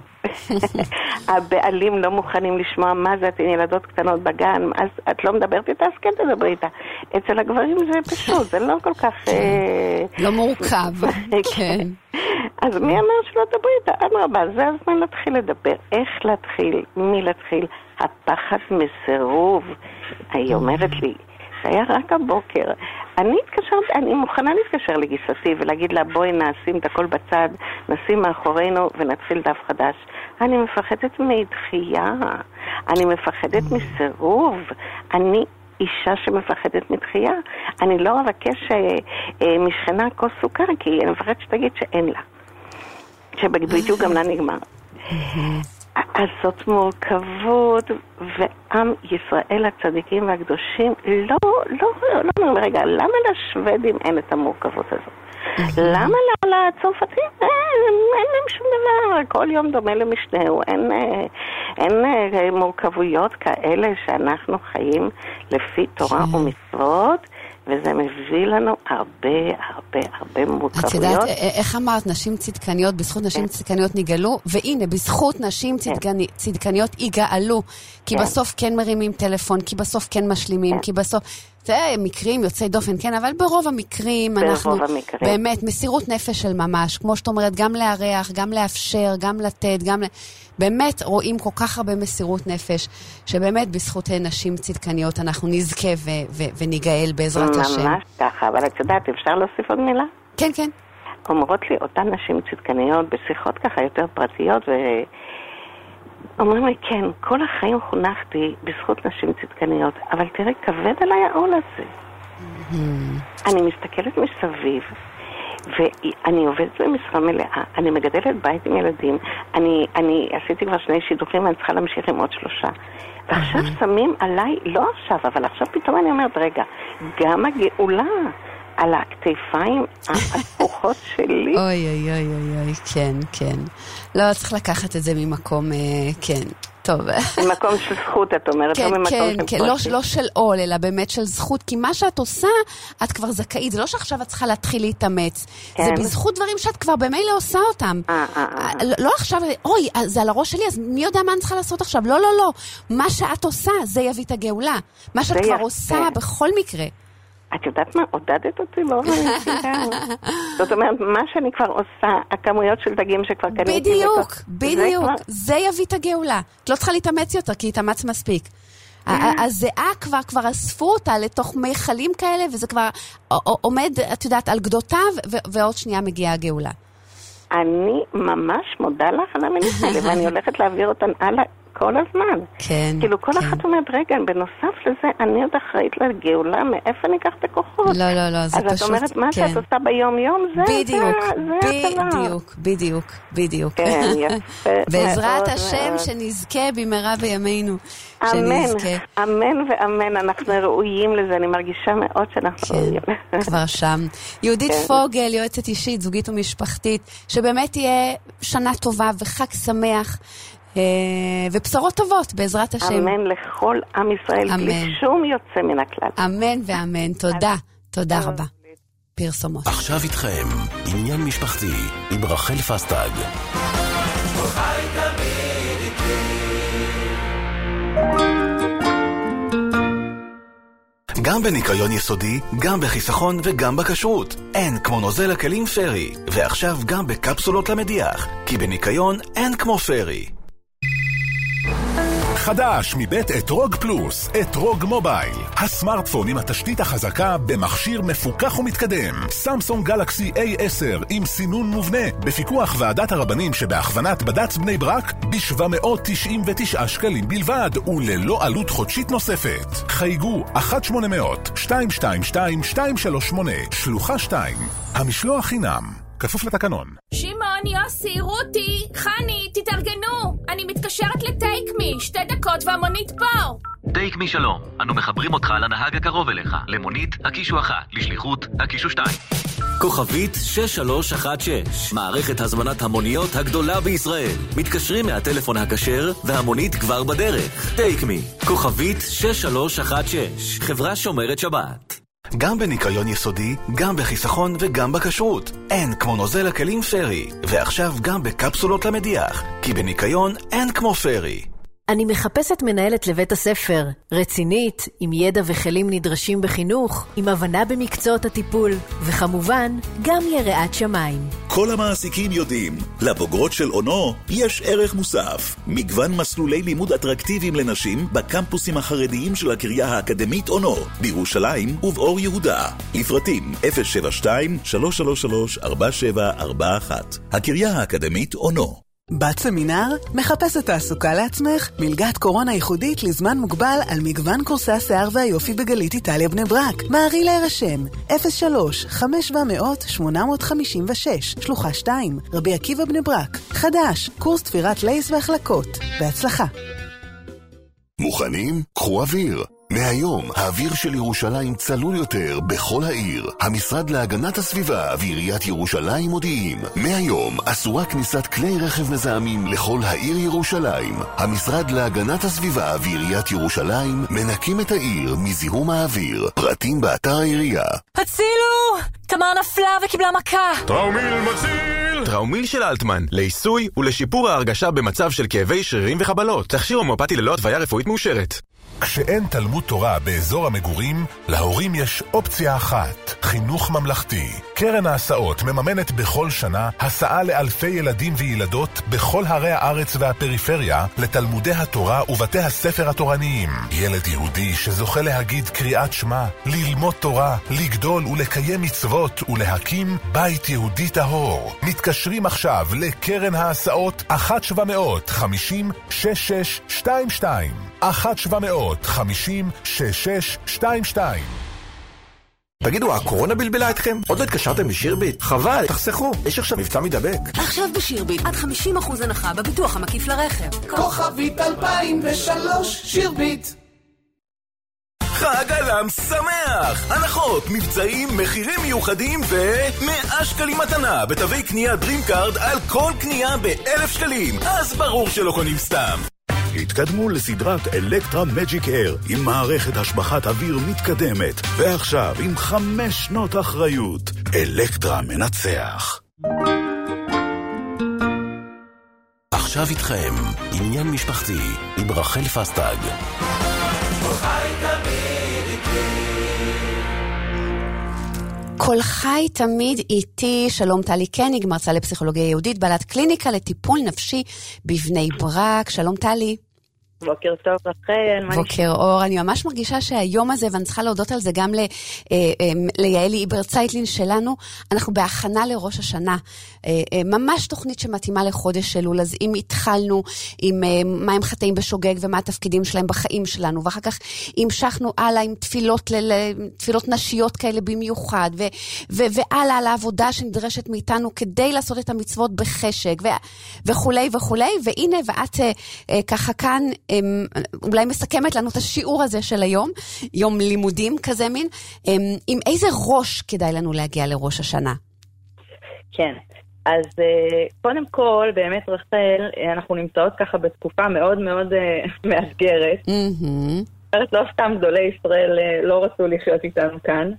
הבעלים לא מוכנים לשמוע מה זה, אתן ילדות קטנות בגן, אז את לא מדברת איתה, אז כן תדברי איתה. אצל הגברים זה פשוט, זה לא כל כך... לא מורכב, כן. אז מי אמר שלא תדברי איתה? אדרבה, זה הזמן להתחיל לדבר. איך להתחיל? מי להתחיל? הפחד מסירוב. היא אומרת לי, זה היה רק הבוקר. אני התקשרתי, אני מוכנה להתקשר לגיסתי ולהגיד לה, בואי נשים את הכל בצד, נשים מאחורינו ונתחיל דף חדש. אני מפחדת מדחייה, אני מפחדת מסירוב, אני אישה שמפחדת מדחייה. אני לא אבקש אה, משכנה כוס סוכר, כי אני מפחדת שתגיד שאין לה. שבדיוק גם לה נגמר. אז זאת מורכבות, ועם ישראל הצדיקים והקדושים לא, לא, לא, לא, רגע, למה לשוודים אין את המורכבות הזאת? למה לצרפתים? אין להם שום דבר, כל יום דומה למשנהו, אין, אין מורכבויות כאלה שאנחנו חיים לפי תורה ומצוות, וזה מביא לנו הרבה, הרבה, הרבה מורכבויות. את יודעת, איך אמרת, נשים צדקניות, בזכות נשים צדקניות נגאלו, והנה, בזכות נשים צדקניות יגאלו, כי בסוף כן מרימים טלפון, כי בסוף כן משלימים, כי בסוף... זה מקרים יוצאי דופן, כן, אבל ברוב המקרים אנחנו באמת מסירות נפש של ממש, כמו שאת אומרת, גם להריח, גם לאפשר, גם לתת, גם... באמת רואים כל כך הרבה מסירות נפש, שבאמת בזכות נשים צדקניות אנחנו נזכה ו- ו- וניגאל בעזרת השם. ממש ככה, אבל את יודעת, אפשר להוסיף עוד מילה? כן, כן. אומרות לי אותן נשים צדקניות בשיחות ככה יותר פרטיות, ו... אומרים לי, כן, כל החיים חונכתי בזכות נשים צדקניות, אבל תראה, כבד עליי העול הזה. אני מסתכלת מסביב, ואני עובדת במשרה מלאה, אני מגדלת בית עם ילדים, אני, אני עשיתי כבר שני שידוכים, אני צריכה להמשיך עם עוד שלושה. ועכשיו שמים עליי, לא עכשיו, אבל עכשיו פתאום אני אומרת, רגע, גם הגאולה על הכתפיים הפוכות שלי. אוי, אוי, אוי, אוי, כן, כן. לא, צריך לקחת את זה ממקום, כן. טוב. ממקום של זכות, את אומרת, כן, לא ממקום כן, של כן, לא, לא של עול, אלא באמת של זכות, כי מה שאת עושה, את כבר זכאית. זה לא שעכשיו את צריכה להתחיל להתאמץ. כן. זה בזכות דברים שאת כבר במילא עושה אותם. אה, אה, אה. לא עכשיו, אוי, זה על הראש שלי, אז מי יודע מה אני צריכה לעשות עכשיו? לא, לא, לא. מה שאת עושה, זה יביא את הגאולה. מה שאת כבר עושה בכל מקרה. את יודעת מה? עודדת אותי באופן נסיעה. זאת אומרת, מה שאני כבר עושה, הכמויות של דגים שכבר קניתי. בדיוק, בדיוק. זה יביא את הגאולה. את לא צריכה להתאמץ יותר, כי התאמץ מספיק. הזיעה כבר, כבר אספו אותה לתוך מיכלים כאלה, וזה כבר עומד, את יודעת, על גדותיו, ועוד שנייה מגיעה הגאולה. אני ממש מודה לך על המילים האלה, ואני הולכת להעביר אותן הלאה. כל הזמן. כן. כאילו כל כן. אחת אומרת, רגע, בנוסף לזה, אני עוד אחראית לגאולה, מאיפה אני אקח את הכוחות? לא, לא, לא, זה אז פשוט... אז את אומרת, מה כן. שאת עושה ביום-יום, זה בדיוק, זה, זה בדיוק, בדיוק, בדיוק. כן, יפה. בעזרת השם שנזכה במהרה בימינו. אמן, אמן ואמן, אנחנו ראויים לזה, אני מרגישה מאוד שאנחנו ראויים. כבר שם. יהודית פוגל, יועצת אישית, זוגית ומשפחתית, שבאמת תהיה שנה טובה וחג שמח, ובשורות טובות בעזרת השם. אמן לכל עם ישראל, בלי שום יוצא מן הכלל. אמן ואמן, תודה, תודה רבה. פרסומות. עכשיו איתכם, עניין משפחתי עם רחל פסטג. גם בניקיון יסודי, גם בחיסכון וגם בכשרות. אין כמו נוזל הכלים פרי, ועכשיו גם בקפסולות למדיח, כי בניקיון אין כמו פרי. חדש מבית אתרוג פלוס, אתרוג מובייל. הסמארטפון עם התשתית החזקה במכשיר מפוקח ומתקדם. סמסונג גלקסי איי עשר עם סינון מובנה, בפיקוח ועדת הרבנים שבהכוונת בד"ץ בני ברק, ב-שבע מאות תשעים ותשעה שקלים בלבד, וללא עלות חודשית נוספת. חייגו אחת שמונה אפס אפס שתיים שתיים שתיים שתיים שלוש שמונה, שלוחה שתיים. המשלוח חינם. כפוף לתקנון. שמעון, יוסי, רותי, חני, תתארגנו. אני מתקשרת לטייק מי, שתי דקות והמונית פה. טייק מי שלום, אנו מחברים אותך לנהג הקרוב אליך. למונית, הקישו אחת, לשליחות, הקישו שתיים. כוכבית שש שלוש אחת שש, מערכת הזמנת המוניות הגדולה בישראל. מתקשרים מהטלפון הכשר והמונית כבר בדרך. טייק מי, כוכבית שש שלוש אחת שש, חברה שומרת שבת. גם בניקיון יסודי, גם בחיסכון וגם בכשרות. אין כמו נוזל הכלים פרי, ועכשיו גם בקפסולות למדיח, כי בניקיון אין כמו פרי. אני מחפשת מנהלת לבית הספר, רצינית, עם ידע וכלים נדרשים בחינוך, עם הבנה במקצועות הטיפול, וכמובן, גם יראת שמיים. כל המעסיקים יודעים, לבוגרות של אונו יש ערך מוסף. מגוון מסלולי לימוד אטרקטיביים לנשים בקמפוסים החרדיים של הקריה האקדמית אונו, בירושלים ובאור יהודה. לפרטים אפס שבע שתיים שלוש שלוש שלוש ארבע שבע ארבע אחת. הקריה האקדמית אונו. בת סמינר? מחפשת תעסוקה לעצמך? מלגת קורונה ייחודית לזמן מוגבל על מגוון קורסי השיער והיופי בגלית איטליה בני ברק. מערי להירשם אפס שלוש חמש שבע מאות שמונה מאות חמישים ושש שלוחה שתיים רבי עקיבא בני ברק. חדש, קורס תפירת לייס והחלקות. בהצלחה. מוכנים? קחו אוויר. מהיום, האוויר של ירושלים צלול יותר בכל העיר. המשרד להגנת הסביבה ועיריית ירושלים מודיעים. מהיום, אסורה כניסת כלי רכב מזהמים לכל העיר ירושלים. המשרד להגנת הסביבה ועיריית ירושלים מנקים את העיר מזיהום האוויר. פרטים באתר העירייה. הצילו! תמר נפלה וקיבלה מכה. טראומיל מציל! טראומיל של אלטמן, לעיסוי ולשיפור ההרגשה במצב של כאבי שרירים וחבלות. תכשיר הומאופתי ללא התוויה רפואית מאושרת. כשאין תלמוד תורה באזור המגורים, להורים יש אופציה אחת, חינוך ממלכתי. קרן ההסעות מממנת בכל שנה הסעה לאלפי ילדים וילדות בכל ערי הארץ והפריפריה לתלמודי התורה ובתי הספר התורניים. ילד יהודי שזוכה להגיד קריאת שמע, ללמוד תורה, לגדול ולקיים מצוות ולהקים בית יהודי טהור. מתקשרים עכשיו לקרן ההסעות אחת שבע מאות חמישים שש שש שתיים שתיים אחת שבע מאות חמישים שש שש שתיים שתיים. תגידו, הקורונה בלבלה אתכם? עוד לא התקשרתם בשירביט? חבל, תחסכו, יש עכשיו מבצע מדבק. עכשיו בשירביט, עד חמישים אחוז הנחה בביטוח המקיף לרכב. כוכבית אלפיים ושלוש, שירביט. חג הלם שמח! הנחות, מבצעים, מחירים מיוחדים ו-מאה שקלים מתנה בתווי קנייה דרימקארד על כל קנייה ב-אלף שקלים. אז ברור שלא קונים סתם. התקדמו לסדרת אלקטרה מג'יק אייר עם מערכת השבחת אוויר מתקדמת, ועכשיו עם חמש שנות אחריות. אלקטרה מנצח. עכשיו איתכם עניין משפחתי עם רחל פסטג. כל חי תמיד איתי. שלום טלי קניג, מרצה לפסיכולוגיה יהודית, בעלת קליניקה לטיפול נפשי בבני ברק. שלום טלי. בוקר טוב לכם. בוקר אור. אני ממש מרגישה שהיום הזה, ואני צריכה להודות על זה גם ליעלי איבר צייטלין שלנו, אנחנו בהכנה לראש השנה. ממש תוכנית שמתאימה לחודש אלול, אז אם התחלנו עם מה הם חטאים בשוגג ומה התפקידים שלהם בחיים שלנו, ואחר כך המשכנו הלאה עם תפילות, תפילות נשיות כאלה במיוחד, והלאה על העבודה שנדרשת מאיתנו כדי לעשות את המצוות בחשק, וכולי וכולי, והנה ואת ככה כאן, אולי מסכמת לנו את השיעור הזה של היום, יום לימודים כזה מין, עם איזה ראש כדאי לנו להגיע לראש השנה? כן, אז קודם כל, באמת רחל, אנחנו נמצאות ככה בתקופה מאוד מאוד מאתגרת. לא סתם גדולי ישראל לא רצו לחיות איתנו כאן.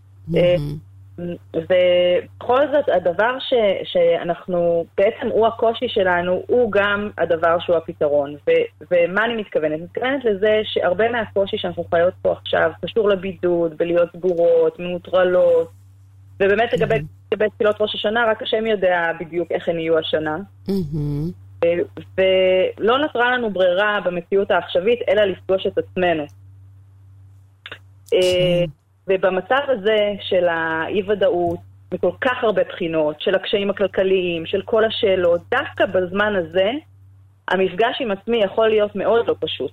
ובכל זאת הדבר ש, שאנחנו, בעצם הוא הקושי שלנו, הוא גם הדבר שהוא הפתרון. ו, ומה אני מתכוונת? מתכוונת לזה שהרבה מהקושי שאנחנו חיות פה עכשיו קשור לבידוד, בלהיות סגורות, מנוטרלות, ובאמת לגבי, לגבי תפילות ראש השנה, רק השם יודע בדיוק איך הן יהיו השנה. ולא נותרה לנו ברירה במציאות העכשווית, אלא לפגוש את עצמנו. ובמצב הזה של האי-ודאות, מכל כך הרבה בחינות, של הקשיים הכלכליים, של כל השאלות, דווקא בזמן הזה, המפגש עם עצמי יכול להיות מאוד לא פשוט.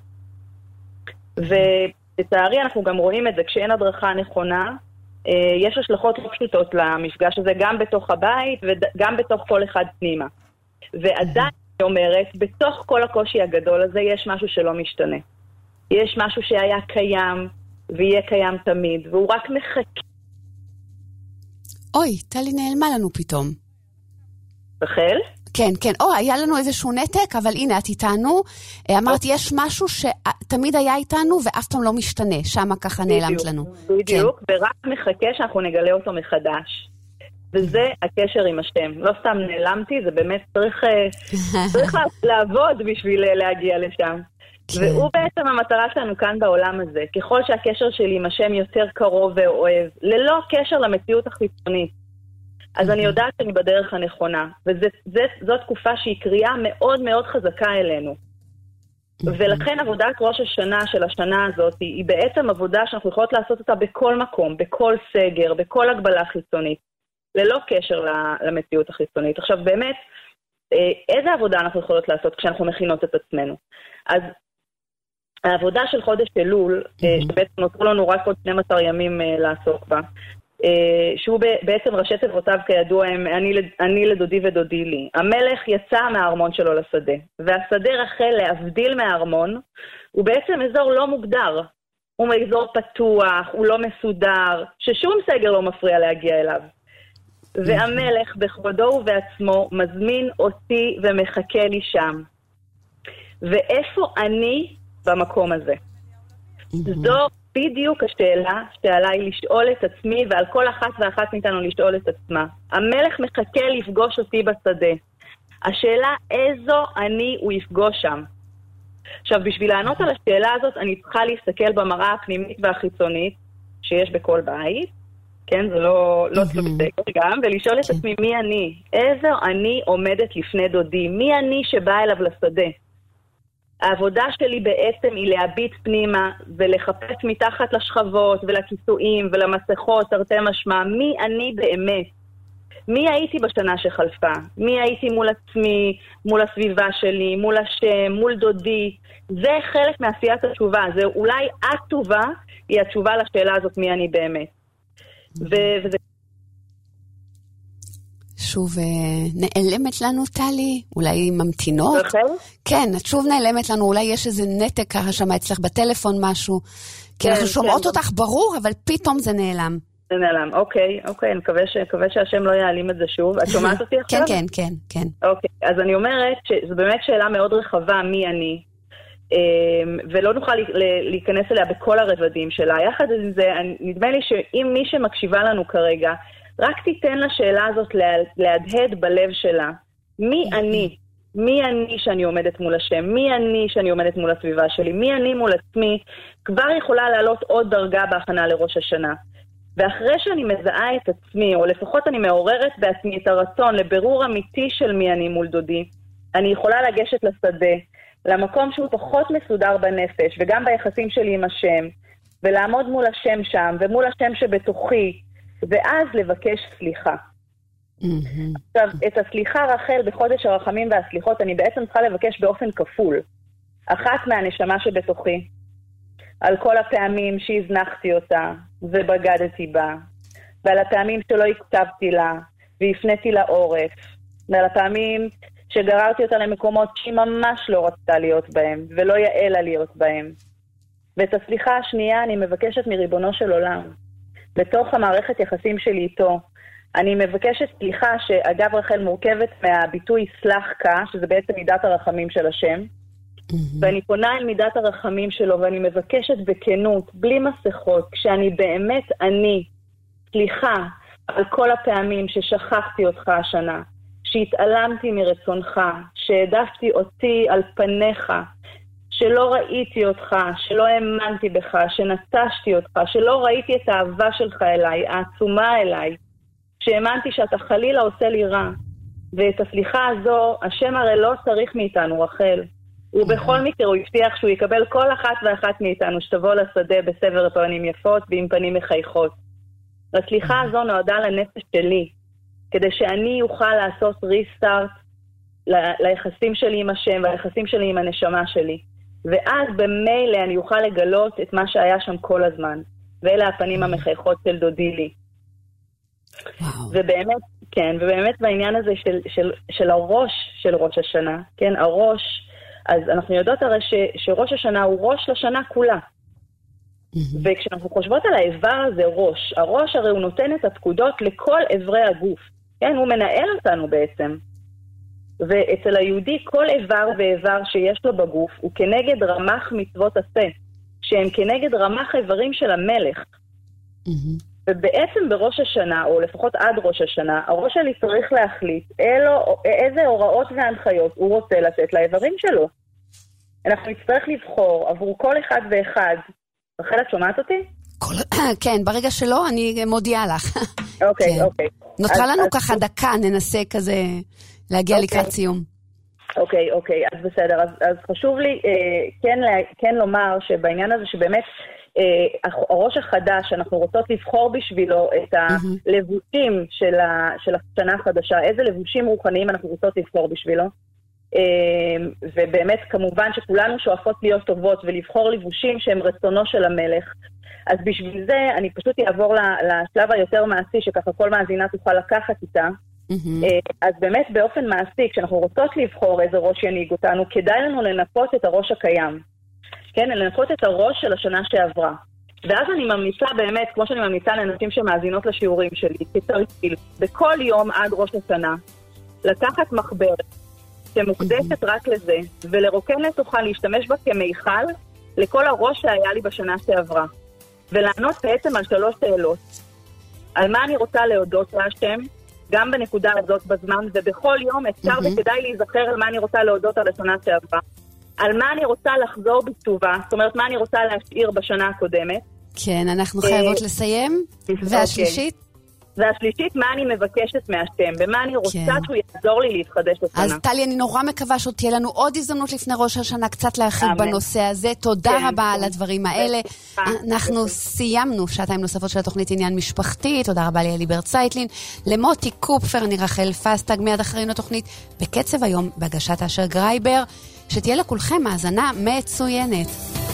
ולצערי אנחנו גם רואים את זה, כשאין הדרכה נכונה, יש השלכות לא פשוטות למפגש הזה, גם בתוך הבית וגם בתוך כל אחד פנימה. ועדיין אני אומרת, בתוך כל הקושי הגדול הזה יש משהו שלא משתנה. יש משהו שהיה קיים, ויהיה קיים תמיד, והוא רק מחכה. אוי, טלי נעלמה לנו פתאום. רחל? כן, כן. או, היה לנו איזשהו נתק, אבל הנה, את איתנו. אמרת, יש משהו שתמיד היה איתנו ואף פעם לא משתנה. שמה ככה נעלמת לנו. בדיוק, ורק מחכה שאנחנו נגלה אותו מחדש. וזה הקשר עם השם. לא סתם נעלמתי, זה באמת צריך, צריך לעבוד בשביל להגיע לשם. והוא בעצם המטרה שלנו כאן בעולם הזה. ככל שהקשר שלי עם השם יותר קרוב ואוהב, ללא קשר למציאות החיצונית, אז אני יודעת שאני בדרך הנכונה. וזו תקופה שהיא קריאה מאוד מאוד חזקה אלינו. ולכן עבודת ראש השנה של השנה הזאת היא בעצם עבודה שאנחנו יכולות לעשות אותה בכל מקום, בכל סגר, בכל הגבלה חיצונית, ללא קשר למציאות החיצונית. עכשיו באמת, איזה עבודה אנחנו יכולות לעשות כשאנחנו מכינות את עצמנו? אז העבודה של חודש אלול, שבעצם נותרו לנו רק עוד שנים עשר ימים לעסוק בה, שהוא בעצם ראשי תיבותיו כידוע הם אני, אני לדודי ודודי לי. המלך יצא מהארמון שלו לשדה, והשדה רחל להבדיל מהארמון, הוא בעצם אזור לא מוגדר. הוא אזור פתוח, הוא לא מסודר, ששום סגר לא מפריע להגיע אליו. והמלך בכבודו ובעצמו מזמין אותי ומחכה לי שם. ואיפה אני במקום הזה? זו בדיוק השאלה שעליי לשאול את עצמי, ועל כל אחת ואחת מאיתנו לשאול את עצמה. המלך מחכה לפגוש אותי בשדה. השאלה איזו אני הוא יפגוש שם. עכשיו, בשביל לענות על השאלה הזאת, אני צריכה להסתכל במראה הפנימית והחיצונית שיש בכל בית, כן, זה לא, לא סלובסקר גם, ולשאול את עצמי מי אני, איזו אני עומדת לפני דודי, מי אני שבא אליו לשדה. העבודה שלי בעצם היא להביט פנימה ולחפש מתחת לשכבות ולכיסויים ולמסכות, תרתי משמע, מי אני באמת? מי הייתי בשנה שחלפה? מי הייתי מול עצמי, מול הסביבה שלי, מול השם, מול דודי? זה חלק מעשיית התשובה. זה אולי התשובה היא התשובה לשאלה הזאת מי אני באמת. ו- וזה... שוב נעלמת לנו טלי, אולי ממתינות. זוכר? כן, את שוב נעלמת לנו, אולי יש איזה נתק ככה שם אצלך בטלפון משהו. כי אנחנו שומעות אותך ברור, אבל פתאום זה נעלם. זה נעלם, אוקיי, אוקיי, אני מקווה שהשם לא יעלים את זה שוב. את שומעת אותי עכשיו? כן, כן, כן, כן. אוקיי, אז אני אומרת שזו באמת שאלה מאוד רחבה מי אני, ולא נוכל להיכנס אליה בכל הרבדים שלה. יחד עם זה, נדמה לי שאם מי שמקשיבה לנו כרגע, רק תיתן לשאלה הזאת להדהד בלב שלה. מי אני? מי אני שאני עומדת מול השם? מי אני שאני עומדת מול הסביבה שלי? מי אני מול עצמי? כבר יכולה לעלות עוד דרגה בהכנה לראש השנה. ואחרי שאני מזהה את עצמי, או לפחות אני מעוררת בעצמי את הרצון לבירור אמיתי של מי אני מול דודי, אני יכולה לגשת לשדה, למקום שהוא פחות מסודר בנפש, וגם ביחסים שלי עם השם, ולעמוד מול השם שם, ומול השם שבתוכי, ואז לבקש סליחה. עכשיו, את הסליחה רחל בחודש הרחמים והסליחות, אני בעצם צריכה לבקש באופן כפול. אחת מהנשמה שבתוכי, על כל הפעמים שהזנחתי אותה, ובגדתי בה, ועל הפעמים שלא הקצבתי לה, והפניתי לה עורף, ועל הפעמים שגררתי אותה למקומות שהיא ממש לא רצתה להיות בהם, ולא יעלה להיות בהם. ואת הסליחה השנייה אני מבקשת מריבונו של עולם. בתוך המערכת יחסים שלי איתו, אני מבקשת סליחה שאגב רחל מורכבת מהביטוי סלחקה, שזה בעצם מידת הרחמים של השם, ואני פונה אל מידת הרחמים שלו, ואני מבקשת בכנות, בלי מסכות, כשאני באמת אני, סליחה על כל הפעמים ששכחתי אותך השנה, שהתעלמתי מרצונך, שהעדפתי אותי על פניך, שלא ראיתי אותך, שלא האמנתי בך, שנטשתי אותך, שלא ראיתי את האהבה שלך אליי, העצומה אליי, שהאמנתי שאתה חלילה עושה לי רע. ואת הסליחה הזו, השם הרי לא צריך מאיתנו, רחל. ובכל מקרה הוא הבטיח שהוא יקבל כל אחת ואחת מאיתנו שתבוא לשדה בסבר פנים יפות ועם פנים מחייכות. הסליחה הזו נועדה לנפש שלי, כדי שאני אוכל לעשות ריסטארט ל- ליחסים שלי עם השם והיחסים שלי עם הנשמה שלי. ואז במילא אני אוכל לגלות את מה שהיה שם כל הזמן. ואלה הפנים המחייכות של דודי לי. ובאמת, כן, ובאמת בעניין הזה של, של, של הראש של ראש השנה, כן, הראש, אז אנחנו יודעות הרי ש, שראש השנה הוא ראש לשנה כולה. וכשאנחנו חושבות על האיבר הזה ראש, הראש הרי הוא נותן את הפקודות לכל אברי הגוף. כן, הוא מנהל אותנו בעצם. ואצל היהודי כל איבר ואיבר שיש לו בגוף הוא כנגד רמ"ח מצוות עשה, שהם כנגד רמ"ח איברים של המלך. Mm-hmm. ובעצם בראש השנה, או לפחות עד ראש השנה, הראש שלי צריך להחליט אלו, איזה הוראות והנחיות הוא רוצה לתת לאיברים שלו. אנחנו נצטרך לבחור עבור כל אחד ואחד. רחל, את שומעת אותי? כל... כן, ברגע שלא, אני מודיעה לך. אוקיי, כן. אוקיי. נותרה אז, לנו אז... ככה דקה, ננסה כזה להגיע אוקיי. לקראת סיום. אוקיי, אוקיי, אז בסדר. אז, אז חשוב לי אה, כן, כן לומר שבעניין הזה שבאמת אה, הראש החדש, אנחנו רוצות לבחור בשבילו את הלבושים של, ה, של השנה החדשה, איזה לבושים רוחניים אנחנו רוצות לבחור בשבילו. ובאמת כמובן שכולנו שואפות להיות טובות ולבחור לבושים שהם רצונו של המלך. אז בשביל זה אני פשוט אעבור לשלב היותר מעשי שככה כל מאזינה תוכל לקחת איתה. אז באמת באופן מעשי, כשאנחנו רוצות לבחור איזה ראש ינהיג אותנו, כדאי לנו לנקות את הראש הקיים. כן, לנקות את הראש של השנה שעברה. ואז אני ממליצה באמת, כמו שאני ממליצה לנשים שמאזינות לשיעורים שלי, כתרגיל, בכל יום עד ראש השנה, לקחת מחברת שמוקדשת רק לזה, ולרוקן לתוכה להשתמש בה כמיכל לכל הראש שהיה לי בשנה שעברה. ולענות בעצם על שלוש שאלות. על מה אני רוצה להודות להשם, גם בנקודה הזאת בזמן, ובכל יום אפשר וכדאי להיזכר על מה אני רוצה להודות על השנה שעברה. על מה אני רוצה לחזור בתשובה, זאת אומרת מה אני רוצה להשאיר בשנה הקודמת. כן, אנחנו חייבות לסיים. והשלישית? והשלישית, מה אני מבקשת מהשם, ומה אני רוצה כן. שהוא יעזור לי להתחדש השנה. אז טלי, אני נורא מקווה שעוד תהיה לנו עוד הזדמנות לפני ראש השנה, קצת להרחיב בנושא הזה. תודה כן, רבה כן. על הדברים האלה. אנחנו כן. סיימנו שעתיים נוספות של התוכנית עניין משפחתי. תודה רבה לאליבר צייטלין, למוטי קופפר, אני רחל פסטג, מיד אחרינו התוכנית בקצב היום, בהגשת אשר גרייבר. שתהיה לכולכם האזנה מצוינת.